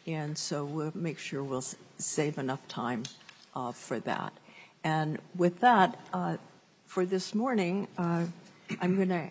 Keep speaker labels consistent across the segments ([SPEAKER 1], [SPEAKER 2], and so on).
[SPEAKER 1] and so we'll make sure we'll save enough time for that. And with that, for this morning, I'm going to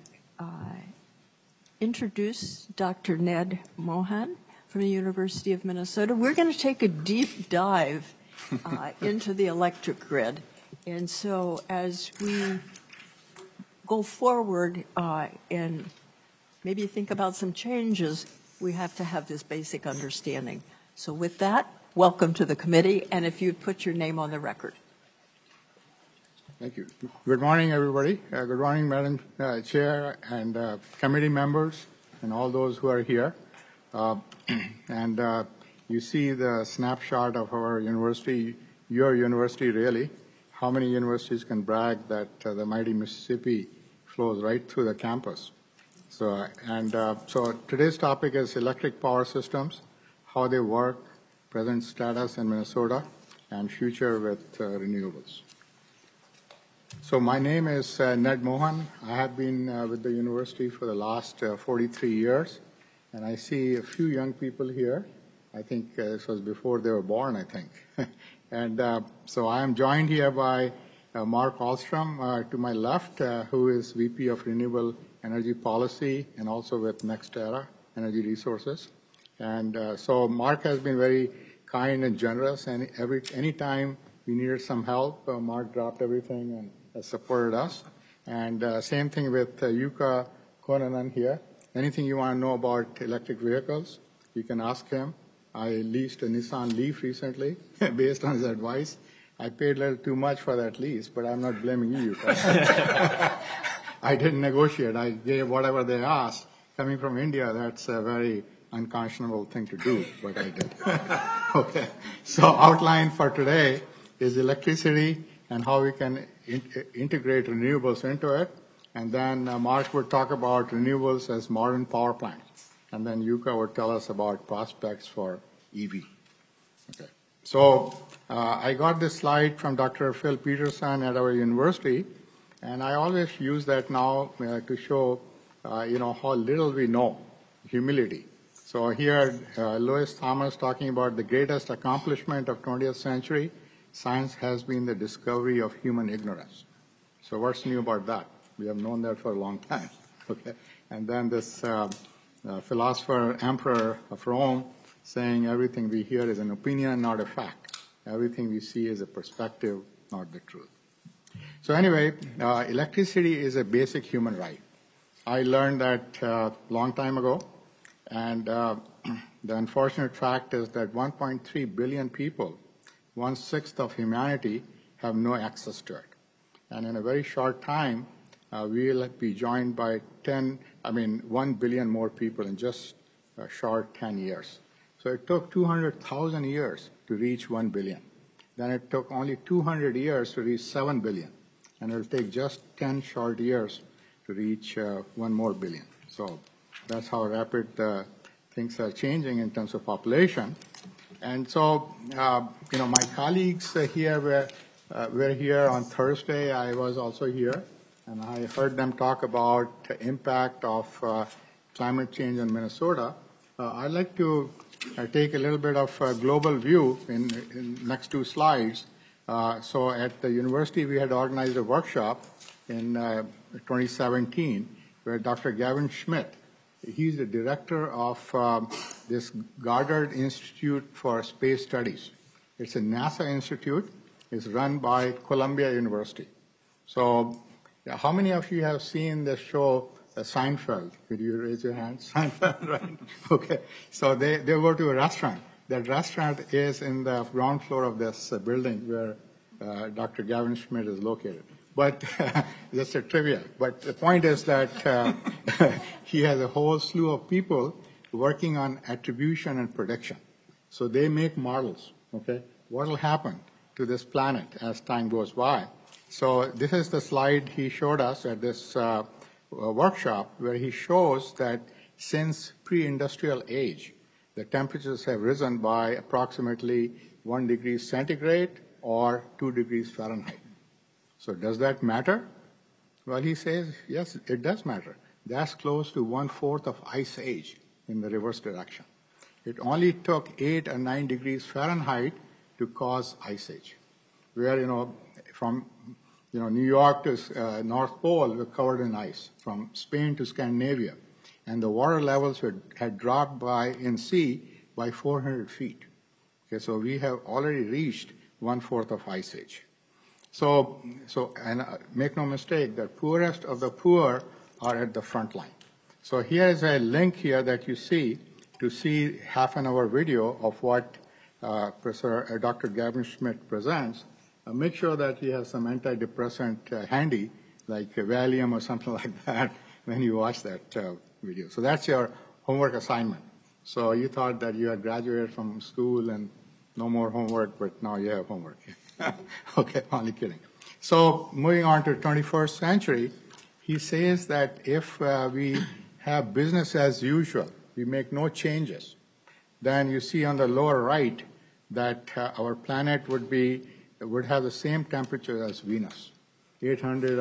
[SPEAKER 1] introduce Dr. Ned Mohan from the University of Minnesota. We're going to take a deep dive into the electric grid. And so as we go forward and maybe think about some changes, we have to have this basic understanding. So with that, welcome to the committee, and if you'd put your name on the record.
[SPEAKER 2] Thank you. Good morning, everybody. Good morning, Madam Chair and committee members and all those who are here. You see the snapshot of our university, your university really. How many universities can brag that the mighty Mississippi flows right through the campus? So today's topic is electric power systems, how they work, present status in Minnesota, and future with renewables. So my name is Ned Mohan. I have been with the university for the last 43 years, and I see a few young people here. I think this was before they were born, I think. And so I am joined here by Mark Ahlstrom to my left, who is VP of Renewable Energy Policy and also with NextEra Energy Resources. And so Mark has been very kind and generous, and any time we needed some help, Mark dropped everything and supported us. And same thing with Yuka Konanen here. Anything you want to know about electric vehicles, you can ask him. I leased a Nissan Leaf recently based on his advice. I paid a little too much for that lease, but I'm not blaming you. I didn't negotiate. I gave whatever they asked. Coming from India, that's a very unconscionable thing to do, but I did. Okay. So outline for today is electricity and how we can integrate renewables into it. And then Mark will talk about renewables as modern power plants. And then Yuka will tell us about prospects for EV. Okay. So I got this slide from Dr. Phil Peterson at our university, and I always use that now to show, how little we know, humility. So here, Lewis Thomas talking about the greatest accomplishment of 20th century, science has been the discovery of human ignorance. So what's new about that? We have known that for a long time. Okay. And then this philosopher, emperor of Rome, saying everything we hear is an opinion, not a fact. Everything we see is a perspective, not the truth. So anyway, electricity is a basic human right. I learned that a long time ago, and the unfortunate fact is that 1.3 billion people, 1/6 of humanity, have no access to it. And in a very short time, we'll be joined by 1 billion more people in just a short 10 years. So it took 200,000 years to reach 1 billion. Then it took only 200 years to reach 7 billion. And it'll take just 10 short years to reach 1 more billion. So that's how rapid things are changing in terms of population. And so, my colleagues here were here on Thursday. I was also here, and I heard them talk about the impact of climate change in Minnesota. I'd like to take a little bit of a global view in next two slides. So at the university, we had organized a workshop in 2017 where Dr. Gavin Schmidt, he's the director of this Goddard Institute for Space Studies. It's a NASA institute. It's run by Columbia University. So how many of you have seen the show Seinfeld? Could you raise your hand? Seinfeld, right? Okay. So they go to a restaurant. That restaurant is in the ground floor of this building where Dr. Gavin Schmidt is located. But just a trivia. But the point is that he has a whole slew of people working on attribution and prediction. So they make models, okay? What will happen to this planet as time goes by? So this is the slide he showed us at this workshop where he shows that since pre-industrial age, the temperatures have risen by approximately 1 degree centigrade or 2 degrees Fahrenheit. So does that matter? Well, he says, yes, it does matter. That's close to 1/4 of ice age in the reverse direction. it only took 8 or 9 degrees Fahrenheit to cause ice age. Where, from New York to North Pole were covered in ice, from Spain to Scandinavia. And the water levels had dropped in sea by 400 feet. Okay, so we have already reached 1/4 of ice age. So make no mistake, the poorest of the poor are at the front line. So here is a link here that you see to see half an hour video of what Professor Dr. Gavin Schmidt presents. Make sure that you have some antidepressant handy, like Valium or something like that, when you watch that video. So that's your homework assignment. So you thought that you had graduated from school and no more homework, but now you have homework. Okay, only kidding. So moving on to 21st century, he says that if we have business as usual, we make no changes, then you see on the lower right that our planet would have the same temperature as Venus, 800 or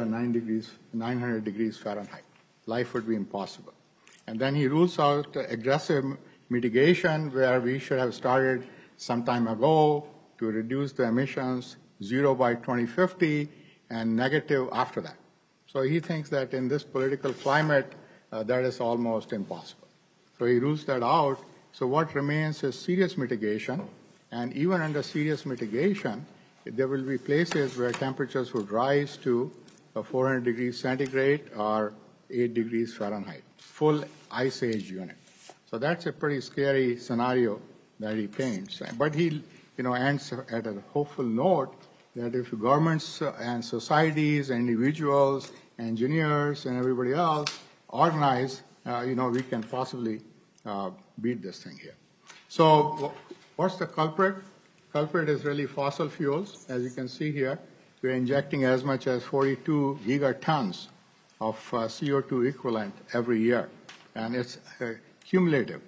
[SPEAKER 2] 900 degrees Fahrenheit. Life would be impossible. And then he rules out aggressive mitigation, where we should have started some time ago to reduce the emissions, 0 by 2050, and negative after that. So he thinks that in this political climate, that is almost impossible. So he rules that out. So what remains is serious mitigation, and even under serious mitigation, there will be places where temperatures would rise to 400 degrees centigrade or 8 degrees Fahrenheit, full ice age unit. So that's a pretty scary scenario that he paints. But he ends at a hopeful note that if governments and societies, individuals, engineers, and everybody else organize, we can possibly beat this thing here. So what's the culprit? Culprit is really fossil fuels. As you can see here, we're injecting as much as 42 gigatons of CO2 equivalent every year. And it's cumulative.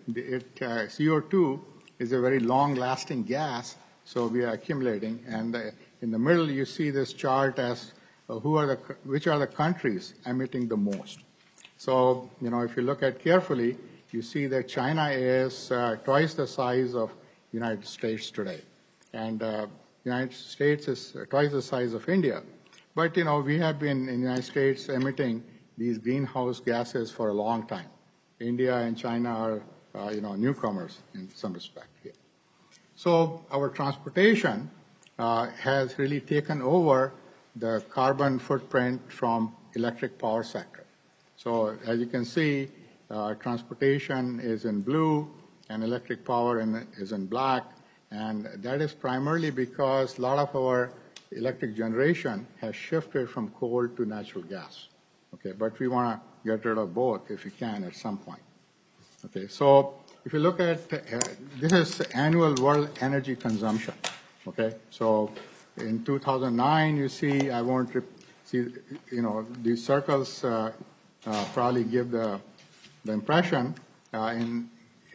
[SPEAKER 2] CO2 is a very long-lasting gas, so we are accumulating. And in the middle, you see this chart as which are the countries emitting the most. So, if you look at carefully, you see that China is twice the size of United States today. And United States is twice the size of India. But, we have been in the United States emitting these greenhouse gases for a long time. India and China are, newcomers in some respect here. So our transportation has really taken over the carbon footprint from electric power sector. So as you can see, transportation is in blue and electric power is in black. And that is primarily because a lot of our electric generation has shifted from coal to natural gas. Okay, but we want to get rid of both if we can at some point. Okay, so if you look at, this is annual world energy consumption. Okay, so in 2009, you see, I won't see, these circles probably give the impression in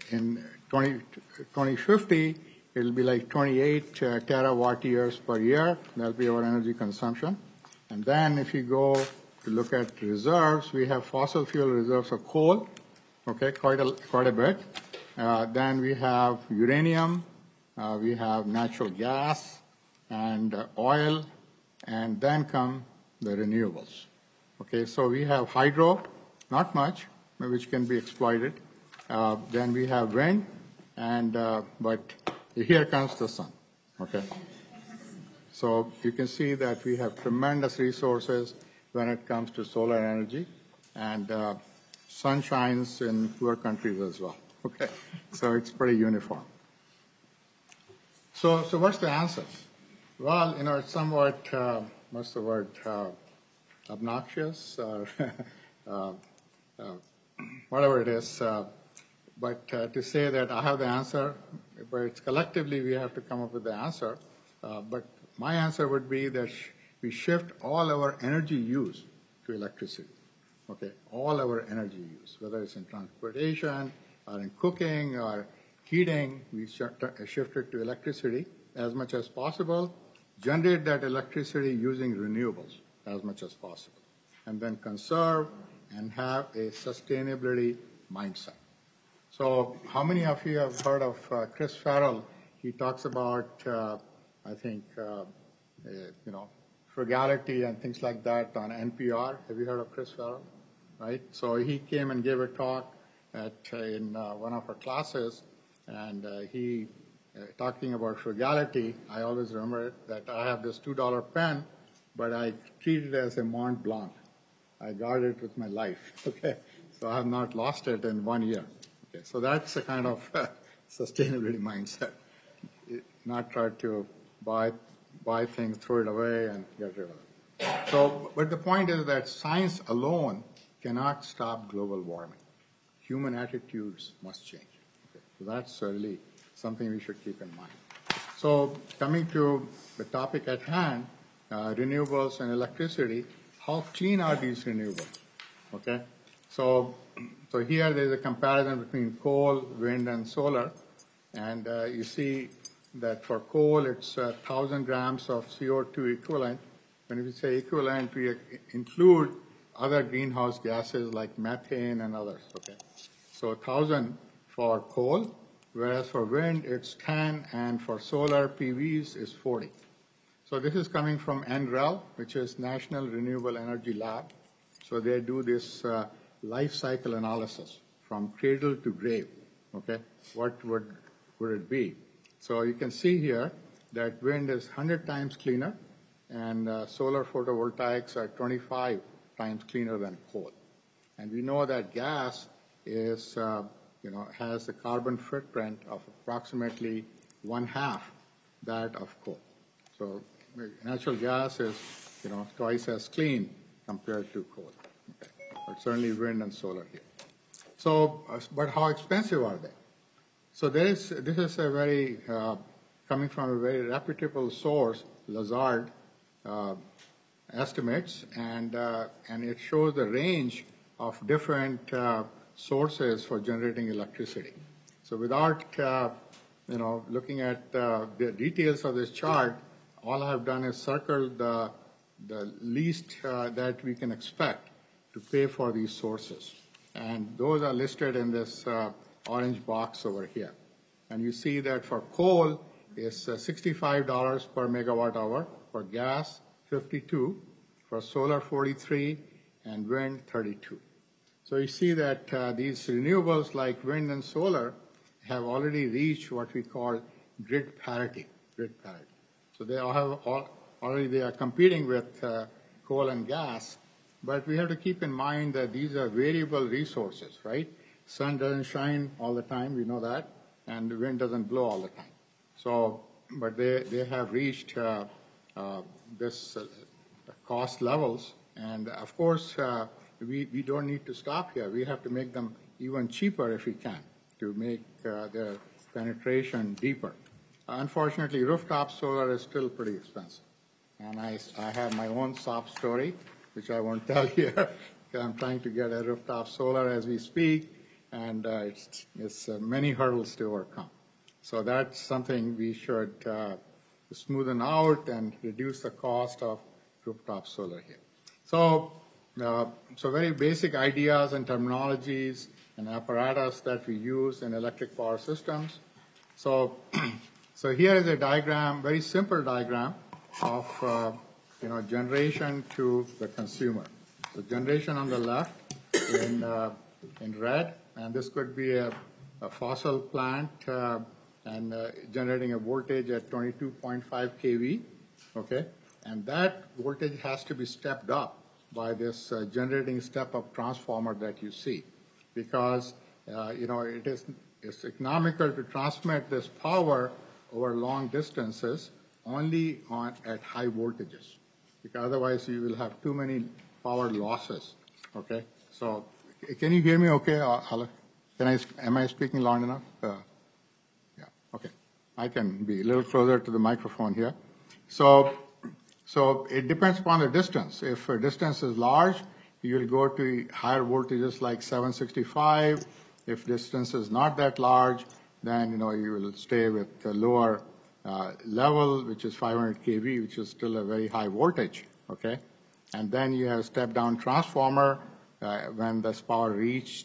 [SPEAKER 2] 2050, it'll be like 28 terawatt years per year. That'll be our energy consumption. And then if you go to look at reserves, we have fossil fuel reserves of coal, okay, quite a bit. Then we have uranium, we have natural gas and oil, and then come the renewables. Okay, so we have hydro, not much, which can be exploited. Then we have wind, and but here comes the sun. Okay, so you can see that we have tremendous resources when it comes to solar energy, and sun shines in poor countries as well. Okay, so it's pretty uniform. So what's the answer? Well, it's somewhat, what's the word, obnoxious, or whatever it is. But to say that I have the answer, but it's collectively we have to come up with the answer. But my answer would be that we shift all our energy use to electricity. Okay, all our energy use, whether it's in transportation or in cooking or heating, we shift it to electricity as much as possible, generate that electricity using renewables as much as possible, and then conserve and have a sustainability mindset. So how many of you have heard of Chris Farrell? He talks about, I think, frugality and things like that on NPR. Have you heard of Chris Farrell? Right? So he came and gave a talk in one of our classes, and he talking about frugality. I always remember that I have this $2 pen, but I treat it as a Mont Blanc. I guard it with my life. Okay, so I have not lost it in 1 year. Okay, so that's a kind of sustainability mindset. Not try to buy things, throw it away, and get rid of it. So, but the point is that science alone cannot stop global warming. Human attitudes must change. Okay, so that's really something we should keep in mind. So, coming to the topic at hand, renewables and electricity. How clean are these renewables? Okay, so here there is a comparison between coal, wind, and solar, and you see that for coal it's 1,000 grams of CO2 equivalent. When we say equivalent, we include other greenhouse gases like methane and others. Okay, so 1,000 for coal, whereas for wind it's 10, and for solar PVs is 40. So this is coming from NREL, which is National Renewable Energy Lab. So they do this life cycle analysis from cradle to grave. Okay, what would it be? So you can see here that wind is 100 times cleaner, and solar photovoltaics are 25 times cleaner than coal. And we know that gas is, has a carbon footprint of approximately 1/2 that of coal. So natural gas is, twice as clean compared to coal. Okay. But certainly wind and solar here. So, but how expensive are they? So this is a very, coming from a very reputable source, Lazard estimates, and it shows the range of different sources for generating electricity. So without, looking at the details of this chart, all I have done is circled the least that we can expect to pay for these sources. And those are listed in this orange box over here. And you see that for coal, it's $65 per megawatt hour, for gas, $52, for solar, $43, and wind, $32. So you see that these renewables like wind and solar have already reached what we call grid parity. So they are competing with coal and gas, but we have to keep in mind that these are variable resources, right? Sun doesn't shine all the time, we know that, and the wind doesn't blow all the time. So, but they have reached this cost levels, and of course, we don't need to stop here. We have to make them even cheaper if we can to make their penetration deeper. Unfortunately, rooftop solar is still pretty expensive. And I have my own sob story, which I won't tell here. I'm trying to get a rooftop solar as we speak, and it's many hurdles to overcome. So that's something we should smoothen out and reduce the cost of rooftop solar here. So very basic ideas and terminologies and apparatus that we use in electric power systems. So here is a diagram, very simple diagram of generation to the consumer. So generation on the left in red, and this could be a fossil plant and generating a voltage at 22.5 kV. Okay, and that voltage has to be stepped up by this generating step-up transformer that you see, because it's economical to transmit this power over long distances only at high voltages, because otherwise you will have too many power losses. Okay, so can you hear me? Okay, am I speaking loud enough? Yeah. Okay, I can be a little closer to the microphone here. So it depends upon the distance. If a distance is large, you will go to higher voltages like 765. If distance is not that large, then you will stay with the lower level, which is 500 kV, which is still a very high voltage. Okay, and then you have a step-down transformer when this power reaches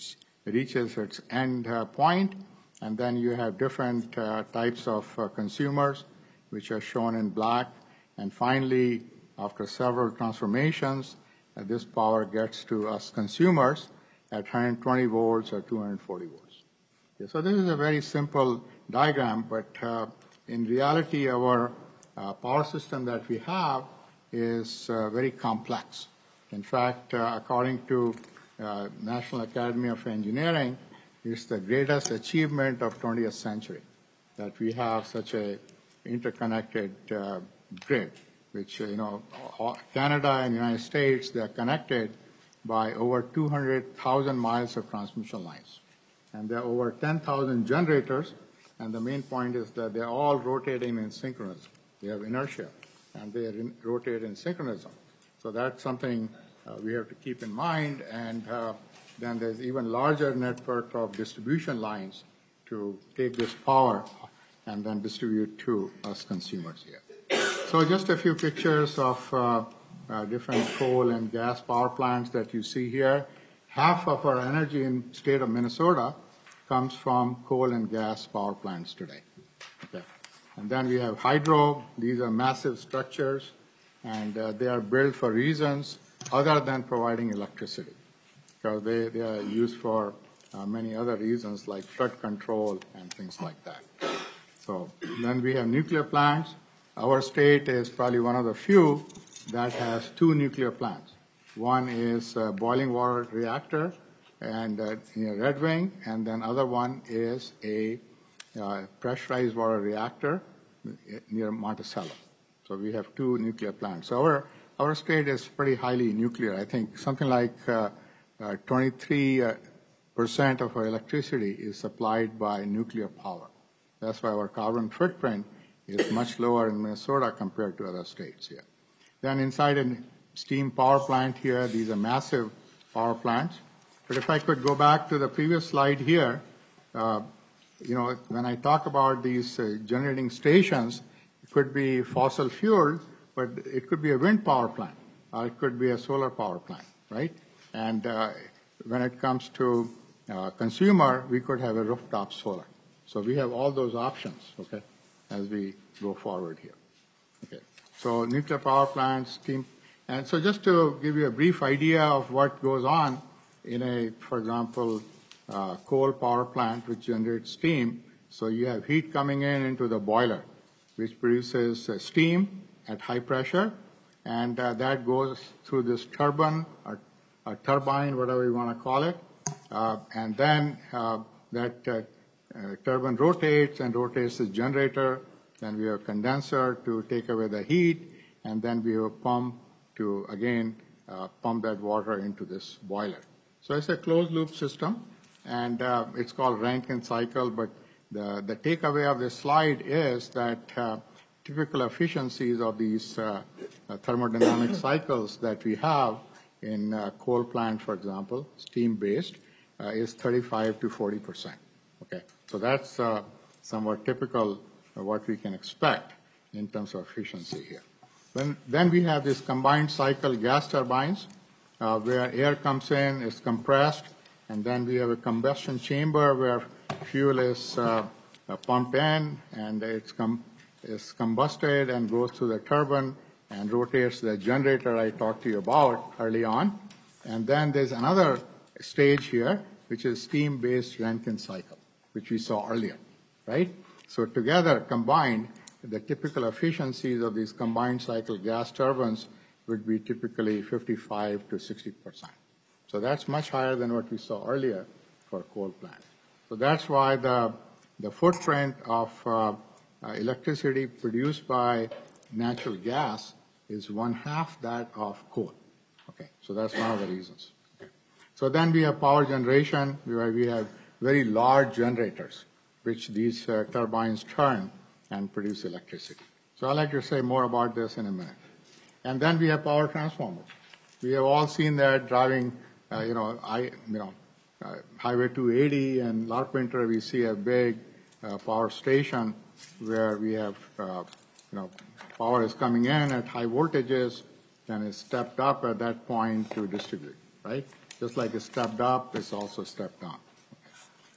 [SPEAKER 2] reaches its end point, and then you have different types of consumers, which are shown in black. And finally, after several transformations, this power gets to us consumers at 120 volts or 240 volts. Okay, so this is a very simple diagram, but in reality, our power system that we have is very complex. In fact, according to National Academy of Engineering, it's the greatest achievement of 20th century that we have such a interconnected grid, which, Canada and United States, they're connected by over 200,000 miles of transmission lines. And there are over 10,000 generators, and the main point is that they're all rotating in synchronism. They have inertia, and they rotate in synchronism. So that's something we have to keep in mind, and then there's even larger network of distribution lines to take this power and then distribute to us consumers here. So just a few pictures of different coal and gas power plants that you see here. Half of our energy in the state of Minnesota comes from coal and gas power plants today. Okay. And then we have hydro. These are massive structures, and they are built for reasons other than providing electricity, because they are used for many other reasons like flood control and things like that. So then we have nuclear plants. Our state is probably one of the few that has two nuclear plants. One is a boiling water reactor and near Red Wing, and then other one is a pressurized water reactor near Monticello. So we have two nuclear plants. So our state is pretty highly nuclear. I think something like 23% of our electricity is supplied by nuclear power. That's why our carbon footprint is much lower in Minnesota compared to other states here. Then inside a steam power plant here, these are massive power plants. But if I could go back to the previous slide here, when I talk about these generating stations, it could be fossil fuel, but it could be a wind power plant, or it could be a solar power plant, right? And when it comes to consumer, we could have a rooftop solar. So we have all those options, okay, as we go forward here. Okay. So nuclear power plants, steam. And so just to give you a brief idea of what goes on in a, for example, coal power plant which generates steam. So you have heat coming into the boiler, which produces steam at high pressure, and that goes through this turbine, or a turbine, whatever you want to call it, and then that turbine rotates and rotates the generator. Then we have a condenser to take away the heat, and then we have a pump to, again, pump that water into this boiler. So it's a closed-loop system, and it's called Rankine cycle, but the takeaway of this slide is that typical efficiencies of these thermodynamic cycles that we have in coal plant, for example, steam-based, is 35 to 40%. Okay, so that's somewhat typical of what we can expect in terms of efficiency here. Then we have this combined cycle gas turbines, where air comes in, is compressed, and then we have a combustion chamber where fuel is pumped in, and it's combusted and goes through the turbine and rotates the generator I talked to you about early on. And then there's another stage here, which is steam-based Rankine cycle, which we saw earlier, right? So together, combined, the typical efficiencies of these combined cycle gas turbines would be typically 55 to 60%. So that's much higher than what we saw earlier for coal plants. So that's why the footprint of electricity produced by natural gas is 1/2 that of coal. Okay, so that's one of the reasons. Okay. So then we have power generation, where we have very large generators, which these turbines turn and produce electricity. So I'd like to say more about this in a minute. And then we have power transformers. We have all seen that driving, Highway 280 and Larpenteur. We see a big power station where we have, power is coming in at high voltages, then is stepped up at that point to distribute, right? Just like it's stepped up, it's also stepped down.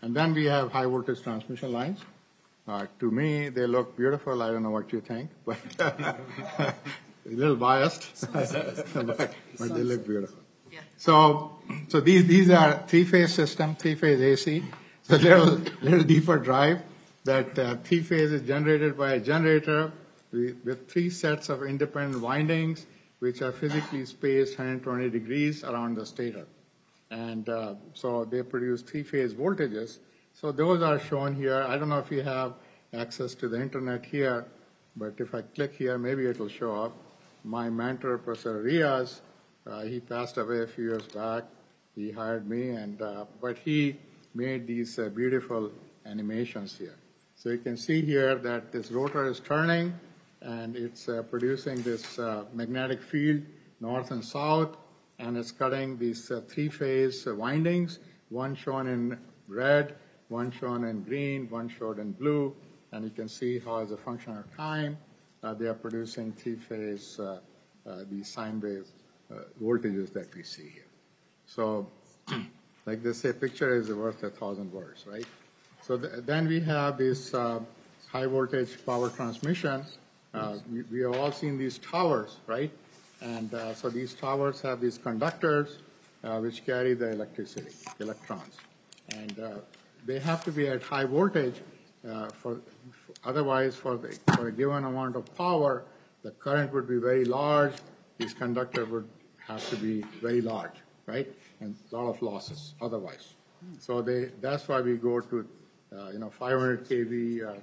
[SPEAKER 2] And then we have high voltage transmission lines. To me, they look beautiful. I don't know what you think, but a little biased, but they look beautiful.
[SPEAKER 3] Yeah.
[SPEAKER 2] So these are three-phase system, three-phase AC. So little deeper drive. That three-phase is generated by a generator with three sets of independent windings, which are physically spaced 120 degrees around the stator. And so they produce three-phase voltages. So those are shown here. I don't know if you have access to the internet here, but if I click here, maybe it will show up. My mentor, Professor Riaz, he passed away a few years back. He hired me, but he made these beautiful animations here. So you can see here that this rotor is turning, and it's producing this magnetic field north and south, and it's cutting these three-phase windings, one shown in red, one shown in green, one shown in blue, and you can see how as a function of time, they are producing three-phase, these sine wave voltages that we see here. So like they say, picture is worth 1,000 words, right? So then we have this high voltage power transmission. We have all seen these towers, right? And so these towers have these conductors which carry the electricity, electrons. And they have to be at high voltage otherwise for a given amount of power, the current would be very large. These conductors would have to be very large, right? And a lot of losses otherwise. So that's why we go to 500 kV,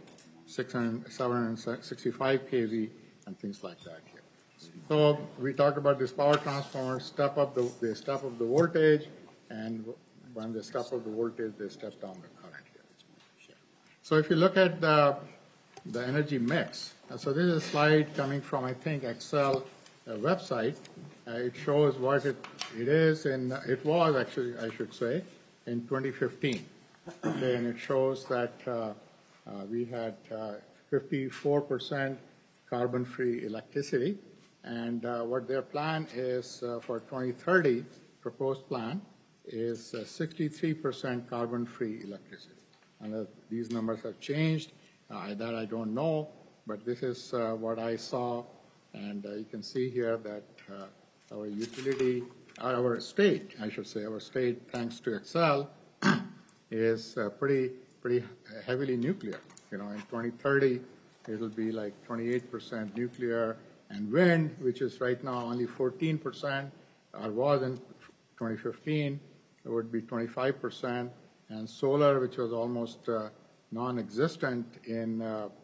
[SPEAKER 2] 765 kV, and things like that here. So we talked about this power transformer, they step up the voltage, and when they step up the voltage, they step down the current here. So if you look at the energy mix, so this is a slide coming from, I think, Excel website. It shows what it is, and it was actually, I should say, in 2015. Okay, and it shows that we had 54% carbon-free electricity, and what their plan is for 2030, proposed plan, is 63% carbon-free electricity. And these numbers have changed. That I don't know, but this is what I saw, and you can see here that our utility, our state, I should say, our state, thanks to Excel, is pretty heavily nuclear. In 2030, it'll be like 28% nuclear, and wind, which is right now only 14%, or was in 2015, it would be 25%, and solar, which was almost non-existent in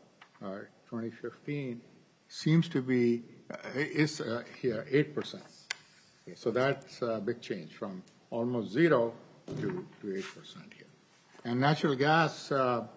[SPEAKER 2] 2015, seems to be is here 8%. So that's a big change from almost 0 to 8% here. And natural gas,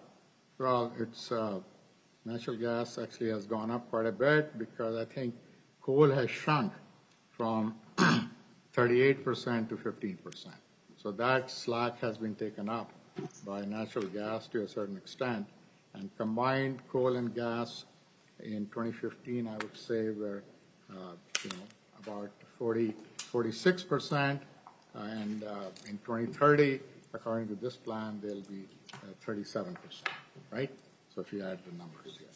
[SPEAKER 2] natural gas actually has gone up quite a bit because I think coal has shrunk from 38% to 15%. So that slack has been taken up by natural gas to a certain extent. And combined coal and gas in 2015, I would say, were about 46%, and in 2030, according to this plan, they'll be 37%, right? So if you add the numbers here.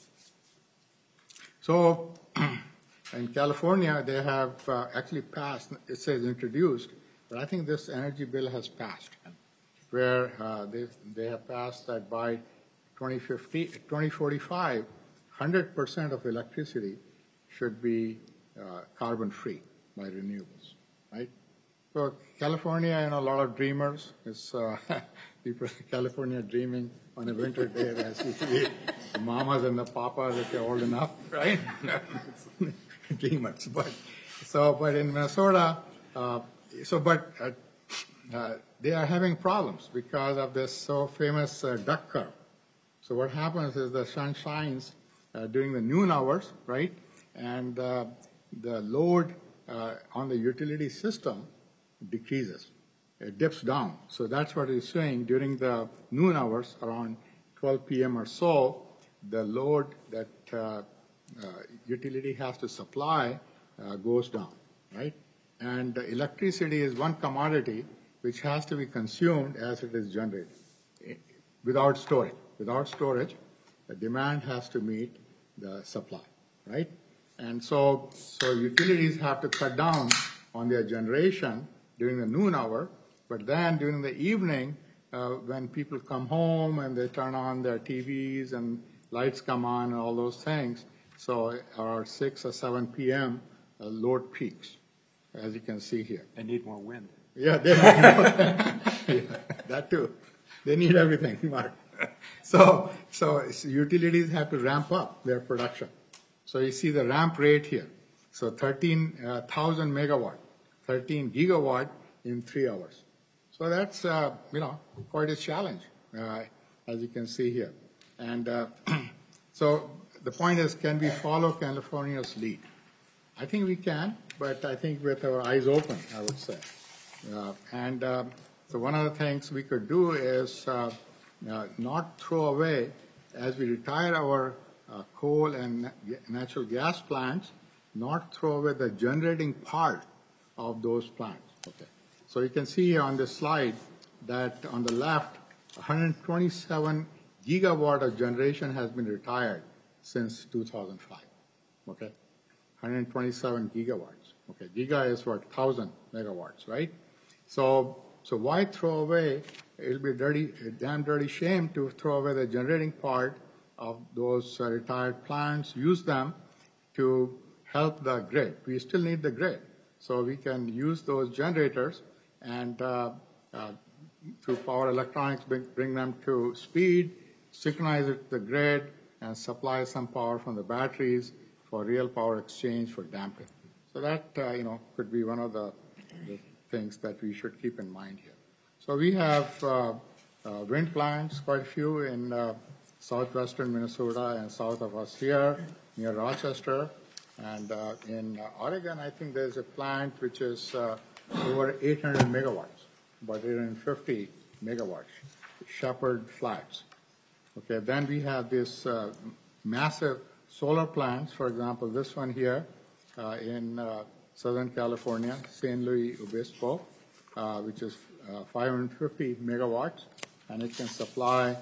[SPEAKER 2] So in California, they have actually passed, it says introduced, but I think this energy bill has passed, where they have passed that by 2045, 100% of electricity should be carbon-free by renewables, right? So California, a lot of dreamers. It's people in California dreaming on a winter day. That's usually the mamas and the papas if they're old enough, right? Dreamers. But in Minnesota, they are having problems because of this so famous duck curve. So what happens is the sun shines during the noon hours, right? And the load on the utility system decreases. It dips down. So that's what it's saying during the noon hours, around 12 p.m. or so, the load that utility has to supply goes down, right? And electricity is one commodity which has to be consumed as it is generated. without storage. Without storage, the demand has to meet the supply, right? And so utilities have to cut down on their generation during the noon hour, but then during the evening, when people come home and they turn on their TVs and lights come on and all those things, so around 6 or 7 p.m., load peaks, as you can see here.
[SPEAKER 3] They need more wind.
[SPEAKER 2] Yeah, they yeah, that too. They need everything, Mark. So utilities have to ramp up their production. So you see the ramp rate here. So 13,000 megawatt, 13 gigawatt in 3 hours. So that's, quite a challenge, as you can see here. And so the point is, can we follow California's lead? I think we can, but I think with our eyes open, I would say. So one of the things we could do is not throw away, as we retire our coal and natural gas plants, not throw away the generating part of those plants. Okay. So you can see here on this slide that on the left, 127 gigawatt of generation has been retired since 2005. Okay. 127 gigawatts. Okay. Giga is what? 1,000 megawatts, right? So why throw away? It'll be a damn dirty shame to throw away the generating part of those retired plants, use them to help the grid. We still need the grid. So we can use those generators and through power electronics bring them to speed, synchronize it to the grid, and supply some power from the batteries for real power exchange for damping. So that, could be one of the things that we should keep in mind here. So we have wind plants, quite a few in southwestern Minnesota and south of us here, near Rochester. And in Oregon, I think there's a plant which is over 800 megawatts, about 850 megawatts, Shepherd Flats. Okay, then we have this massive solar plants, for example, this one here in Southern California, San Luis Obispo, which is 550 megawatts, and it can supply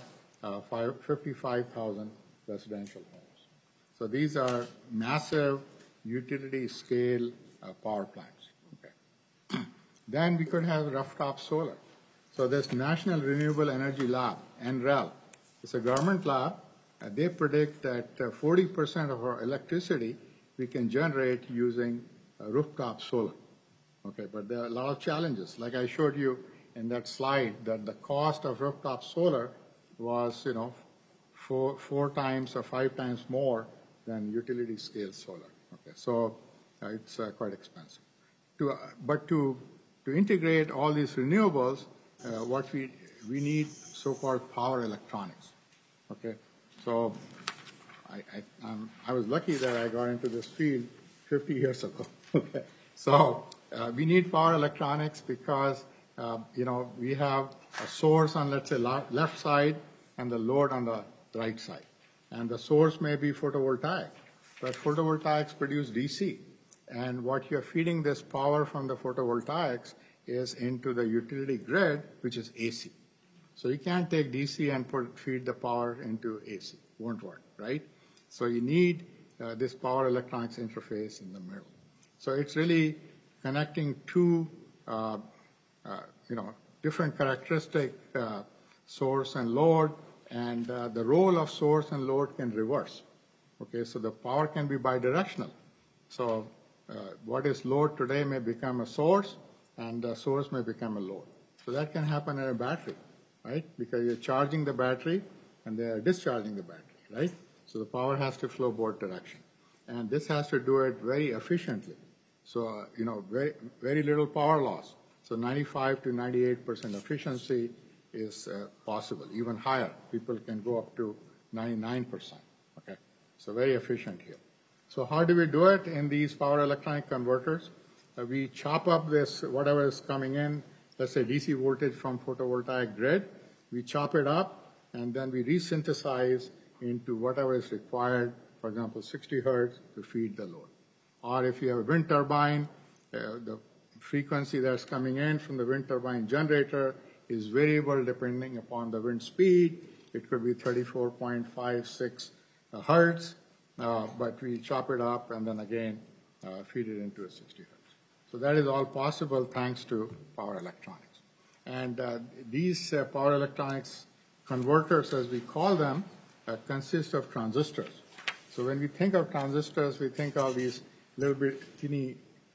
[SPEAKER 2] 55,000 residential homes. So these are massive utility scale power plants. Okay. Then we could have rooftop solar. So this National Renewable Energy Lab, NREL, it's a government lab. They predict that 40% of our electricity we can generate using rooftop solar. Okay, but there are a lot of challenges. Like I showed you in that slide, that the cost of rooftop solar was, four times or 5 times more than utility scale solar. Okay, so it's quite expensive. But to integrate all these renewables, what we need so-called power electronics. Okay, so I was lucky that I got into this field 50 years ago. Okay, so we need power electronics because we have a source on, let's say, left side and the load on the right side, and the source may be photovoltaic, but photovoltaics produce DC, and what you're feeding this power from the photovoltaics is into the utility grid, which is AC. So you can't take DC and feed the power into AC. Won't work, right? So you need this power electronics interface in the middle. So it's really connecting two, different characteristic source and load, and the role of source and load can reverse. Okay, so the power can be bidirectional. So what is load today may become a source, and the source may become a load. So that can happen in a battery, right? Because you're charging the battery and they are discharging the battery, right? So the power has to flow both directions. And this has to do it very efficiently. So, very, very little power loss. So 95 to 98% efficiency is possible, even higher. People can go up to 99%, okay? So very efficient here. So how do we do it in these power electronic converters? We chop up this, whatever is coming in, let's say DC voltage from photovoltaic grid. We chop it up, and then we resynthesize into whatever is required, for example, 60 hertz to feed the load. Or if you have a wind turbine, the frequency that's coming in from the wind turbine generator is variable depending upon the wind speed. It could be 34.56 hertz, but we chop it up and then again feed it into a 60 hertz. So that is all possible thanks to power electronics. And these power electronics converters, as we call them, consist of transistors. So when we think of transistors, we think of these little bit teeny,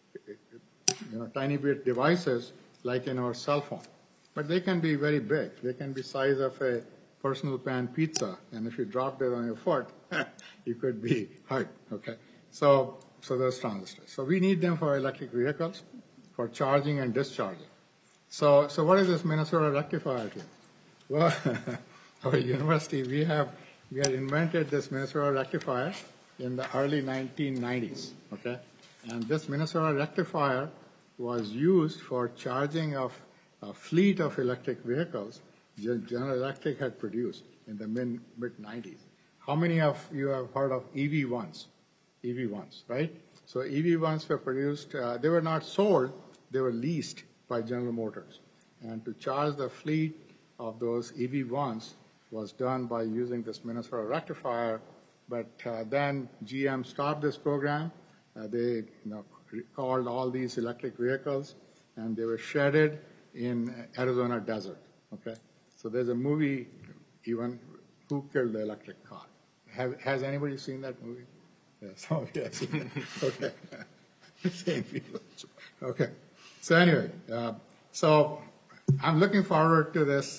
[SPEAKER 2] tiny bit devices like in our cell phone. But they can be very big. They can be size of a personal pan pizza, and if you dropped it on your foot, you could be hurt. Okay, so those transistors. So we need them for electric vehicles, for charging and discharging. So what is this Minnesota rectifier here? Well, our university, we had invented this Minnesota rectifier in the early 1990s. Okay, and this Minnesota rectifier was used for charging of a fleet of electric vehicles General Electric had produced in the mid-90s. How many of you have heard of EV1s? EV1s, right? So EV1s were produced, they were not sold, they were leased by General Motors. And to charge the fleet of those EV1s was done by using this Minnesota rectifier, but then GM stopped this program. They recalled all these electric vehicles, and they were shredded in Arizona desert, okay? So there's a movie, even, Who Killed the Electric Car? Has anybody seen that movie? Yeah, some of you have seen it. Okay. Same people. Okay. So anyway, so I'm looking forward to this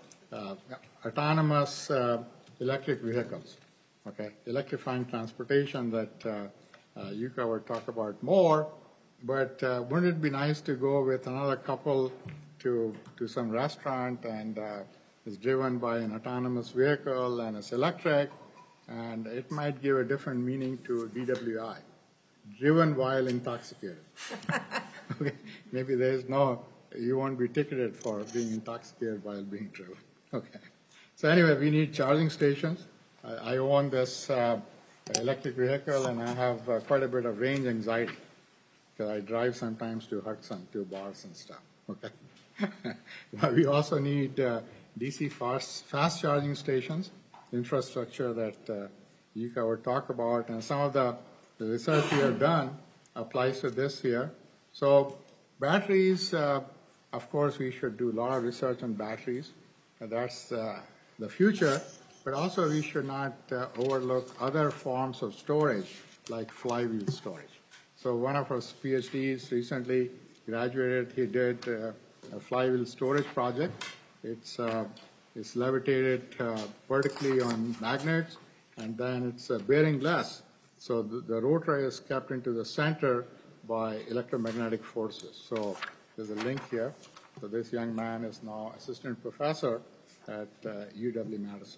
[SPEAKER 2] autonomous electric vehicles, okay? Electrifying transportation that Yuka will talk about more, but wouldn't it be nice to go with another couple to some restaurant and it's driven by an autonomous vehicle and it's electric, and it might give a different meaning to DWI, driven while intoxicated. Okay. Maybe you won't be ticketed for being intoxicated while being driven. Okay. So anyway, we need charging stations. I own this electric vehicle, and I have quite a bit of range anxiety because I drive sometimes to Hudson, to bars and stuff. Okay. But we also need DC fast charging stations, infrastructure that Yuka will talk about, and some of the research we have done applies to this here. So batteries, of course, we should do a lot of research on batteries. That's the future, but also we should not overlook other forms of storage like flywheel storage. So one of our PhDs recently graduated. He did a flywheel storage project. It's levitated vertically on magnets, and then it's bearingless. So the rotor is kept into the center by electromagnetic forces. So there's a link here. So this young man is now assistant professor at UW-Madison.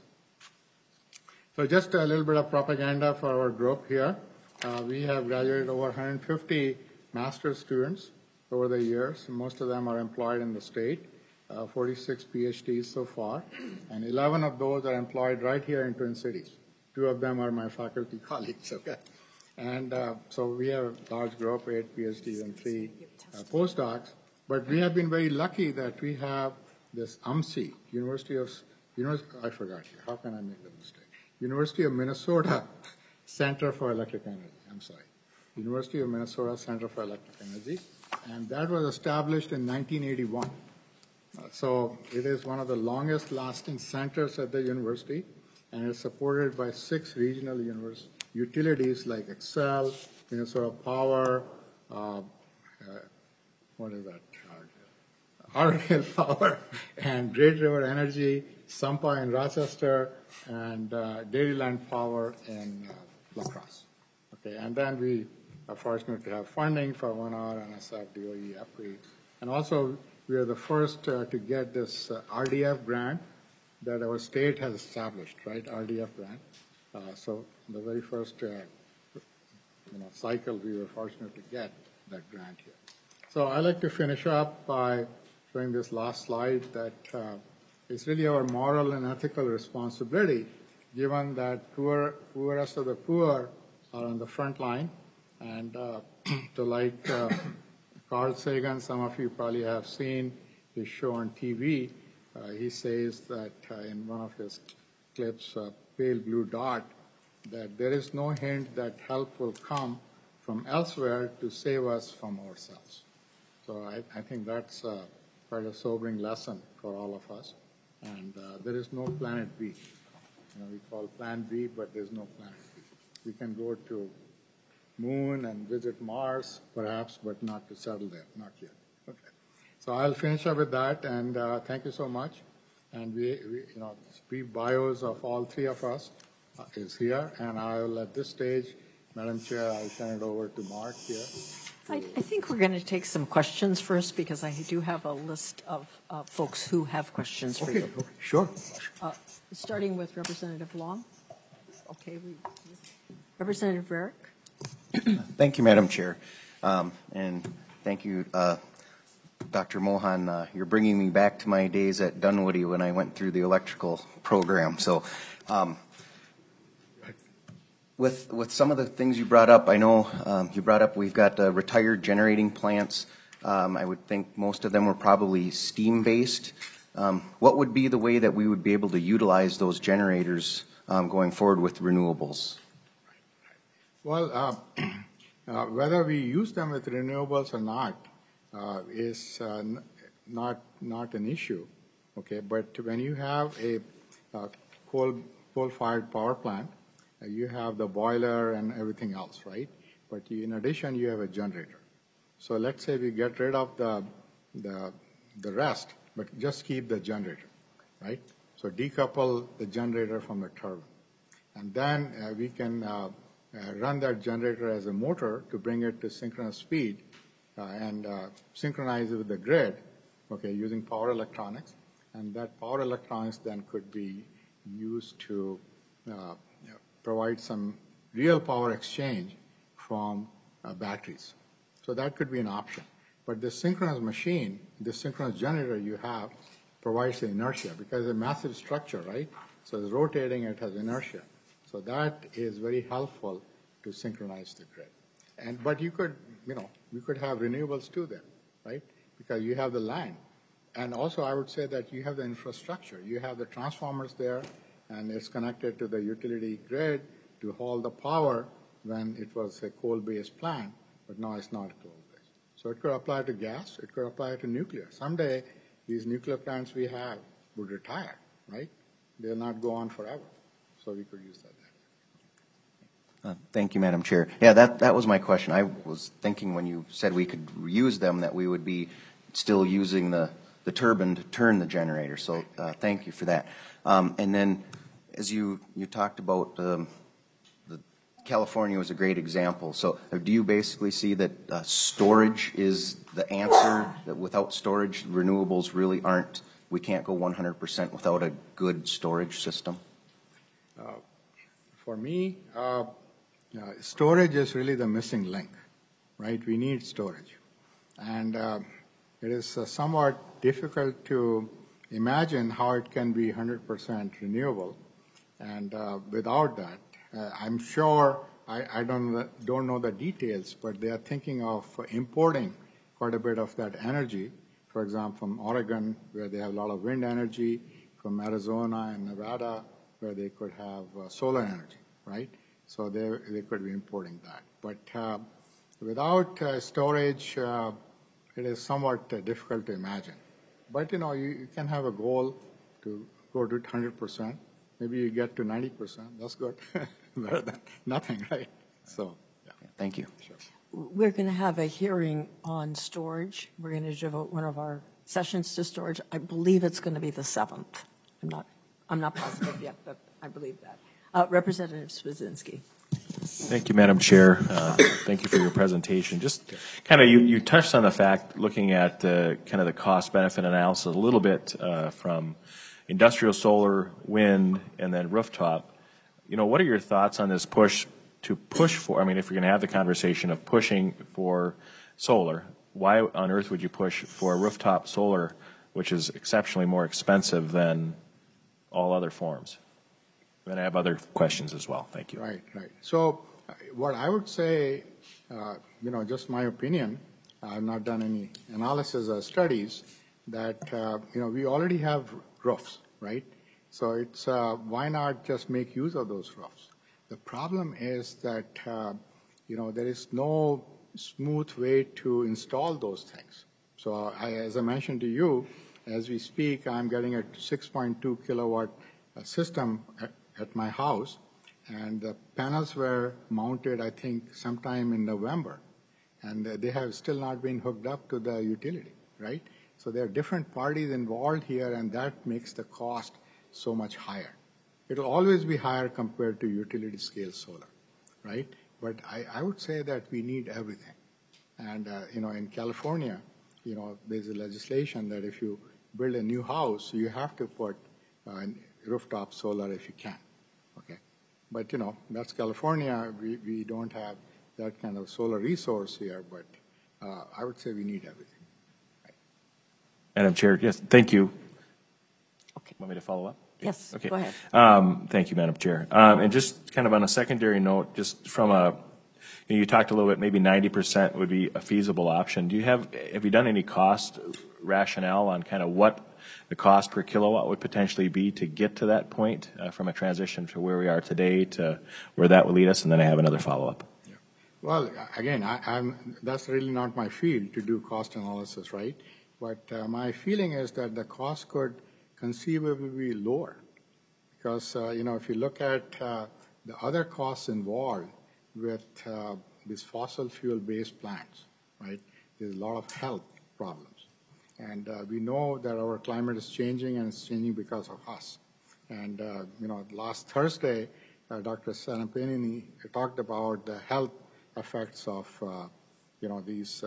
[SPEAKER 2] So just a little bit of propaganda for our group here. We have graduated over 150 master's students over the years. Most of them are employed in the state, 46 PhDs so far, and 11 of those are employed right here in Twin Cities. 2 of them are my faculty colleagues, okay? And so we have a large group, 8 PhDs and 3 postdocs, but we have been very lucky that we have this UMSI, I forgot here, how can I make the mistake? University of Minnesota Center for Electric Energy, University of Minnesota Center for Electric Energy, and that was established in 1981. So it is one of the longest lasting centers at the university, and it's supported by 6 regional utilities like Xcel, Minnesota Power, what is that? Oregon Power, and Great River Energy, Sampa in Rochester, and Dairyland Power in La Crosse. Okay, and then we are fortunate to have funding for 1R, NSF, DOE, EPRI, and also we are the first to get this RDF grant that our state has established, right? RDF grant. So the very first cycle, we were fortunate to get that grant here. So I'd like to finish up by showing this last slide that it's really our moral and ethical responsibility, given that poorest of the poor are on the front line, and to like Carl Sagan, some of you probably have seen his show on TV, he says that in one of his clips, pale blue dot, that there is no hint that help will come from elsewhere to save us from ourselves. So I think that's quite a sobering lesson for all of us. And there is no planet B. We call plan B, but there's no planet B. We can go to Moon and visit Mars, perhaps, but not to settle there, not yet. Okay. So I'll finish up with that, and thank you so much. And brief bios of all three of us is here, and I'll, at this stage, Madam Chair, I'll turn it over to Mark here.
[SPEAKER 1] I think we're going to take some questions first, because I do have a list of folks who have questions for you.
[SPEAKER 2] Okay, sure.
[SPEAKER 1] Starting with Representative Long. Okay, Representative Rarick.
[SPEAKER 3] Thank you, Madam Chair. And thank you, Dr. Mohan. You're bringing me back to my days at Dunwoody when I went through the electrical program. So with some of the things you brought up, I know you brought up we've got retired generating plants. I would think most of them were probably steam-based. What would be the way that we would be able to utilize those generators going forward with renewables?
[SPEAKER 2] Well, whether we use them with renewables or not is not an issue, okay? But when you have a coal-fired power plant, you have the boiler and everything else, right? But in addition, you have a generator. So let's say we get rid of the rest, but just keep the generator, right? So decouple the generator from the turbine. And then we can run that generator as a motor to bring it to synchronous speed and synchronize it with the grid, okay, using power electronics. And that power electronics then could be used to provide some real power exchange from batteries. So that could be an option. But the synchronous machine, the synchronous generator you have, provides the inertia because it's a massive structure, right? So it's rotating, it has inertia. So that is very helpful to synchronize the grid. But you could, you could have renewables too then, right? Because you have the land. And also I would say that you have the infrastructure. You have the transformers there, and it's connected to the utility grid to hold the power when it was a coal-based plant, but now it's not coal-based. So it could apply to gas, it could apply to nuclear. Someday, these nuclear plants we have would retire, right? They'll not go on forever. So we could use that.
[SPEAKER 3] Thank you, Madam Chair. Yeah, that was my question. I was thinking when you said we could use them that we would be still using the turbine to turn the generator. So thank you for that. And then as you talked about California was a great example. So do you basically see that storage is the answer, that without storage, renewables really aren't, we can't go 100% without a good storage system?
[SPEAKER 2] For me, storage is really the missing link, right? We need storage. And it is somewhat difficult to imagine how it can be 100% renewable. And without that, I'm sure, I don't know the details, but they are thinking of importing quite a bit of that energy, for example, from Oregon, where they have a lot of wind energy, from Arizona and Nevada, where they could have solar energy, right? So they could be importing that. But without storage, it is somewhat difficult to imagine. But, you can have a goal to go to 100%. Maybe you get to 90%. That's good. Better than nothing, right? So, yeah.
[SPEAKER 3] Thank you.
[SPEAKER 2] Sure.
[SPEAKER 1] We're going to have a hearing on storage. We're going to devote one of our sessions to storage. I believe it's going to be the 7th. I'm not positive yet, but I believe that. Representative Swazinski.
[SPEAKER 4] Thank you, Madam Chair. Thank you for your presentation. Just kind of you touched on the fact, looking at kind of the cost-benefit analysis a little bit from industrial solar, wind, and then rooftop. What are your thoughts on this push for, if you're going to have the conversation of pushing for solar, why on earth would you push for rooftop solar, which is exceptionally more expensive than all other forms? And I have other questions as well. Thank you.
[SPEAKER 2] Right. So what I would say, just my opinion, I've not done any analysis or studies, that, we already have roofs, right? So it's, why not just make use of those roofs? The problem is that, there is no smooth way to install those things. So as I mentioned to you, as we speak, I'm getting a 6.2 kilowatt system at my house, and the panels were mounted, I think, sometime in November, and they have still not been hooked up to the utility, right? So there are different parties involved here, and that makes the cost so much higher. It'll always be higher compared to utility scale solar, right? But I would say that we need everything. And, in California, there's a legislation that if you build a new house, you have to put rooftop solar if you can, okay? But, that's California. We don't have that kind of solar resource here, but I would say we need everything. Right.
[SPEAKER 4] Madam Chair, yes, thank you.
[SPEAKER 1] Okay.
[SPEAKER 4] Want me to follow up?
[SPEAKER 1] Yes,
[SPEAKER 4] Okay.
[SPEAKER 1] go ahead.
[SPEAKER 4] Thank you, Madam Chair. And just kind of on a secondary note, just from you talked a little bit, maybe 90% would be a feasible option. Have you done any cost rationale on kind of what the cost per kilowatt would potentially be to get to that point from a transition to where we are today to where that would lead us? And then I have another follow-up.
[SPEAKER 2] Yeah. Well, again, that's really not my field to do cost analysis, right? But my feeling is that the cost could conceivably be lower because, if you look at the other costs involved with these fossil fuel-based plants, right, there's a lot of health problems. And we know that our climate is changing, and it's changing because of us. And, last Thursday, Dr. Sanapanini talked about the health effects of, these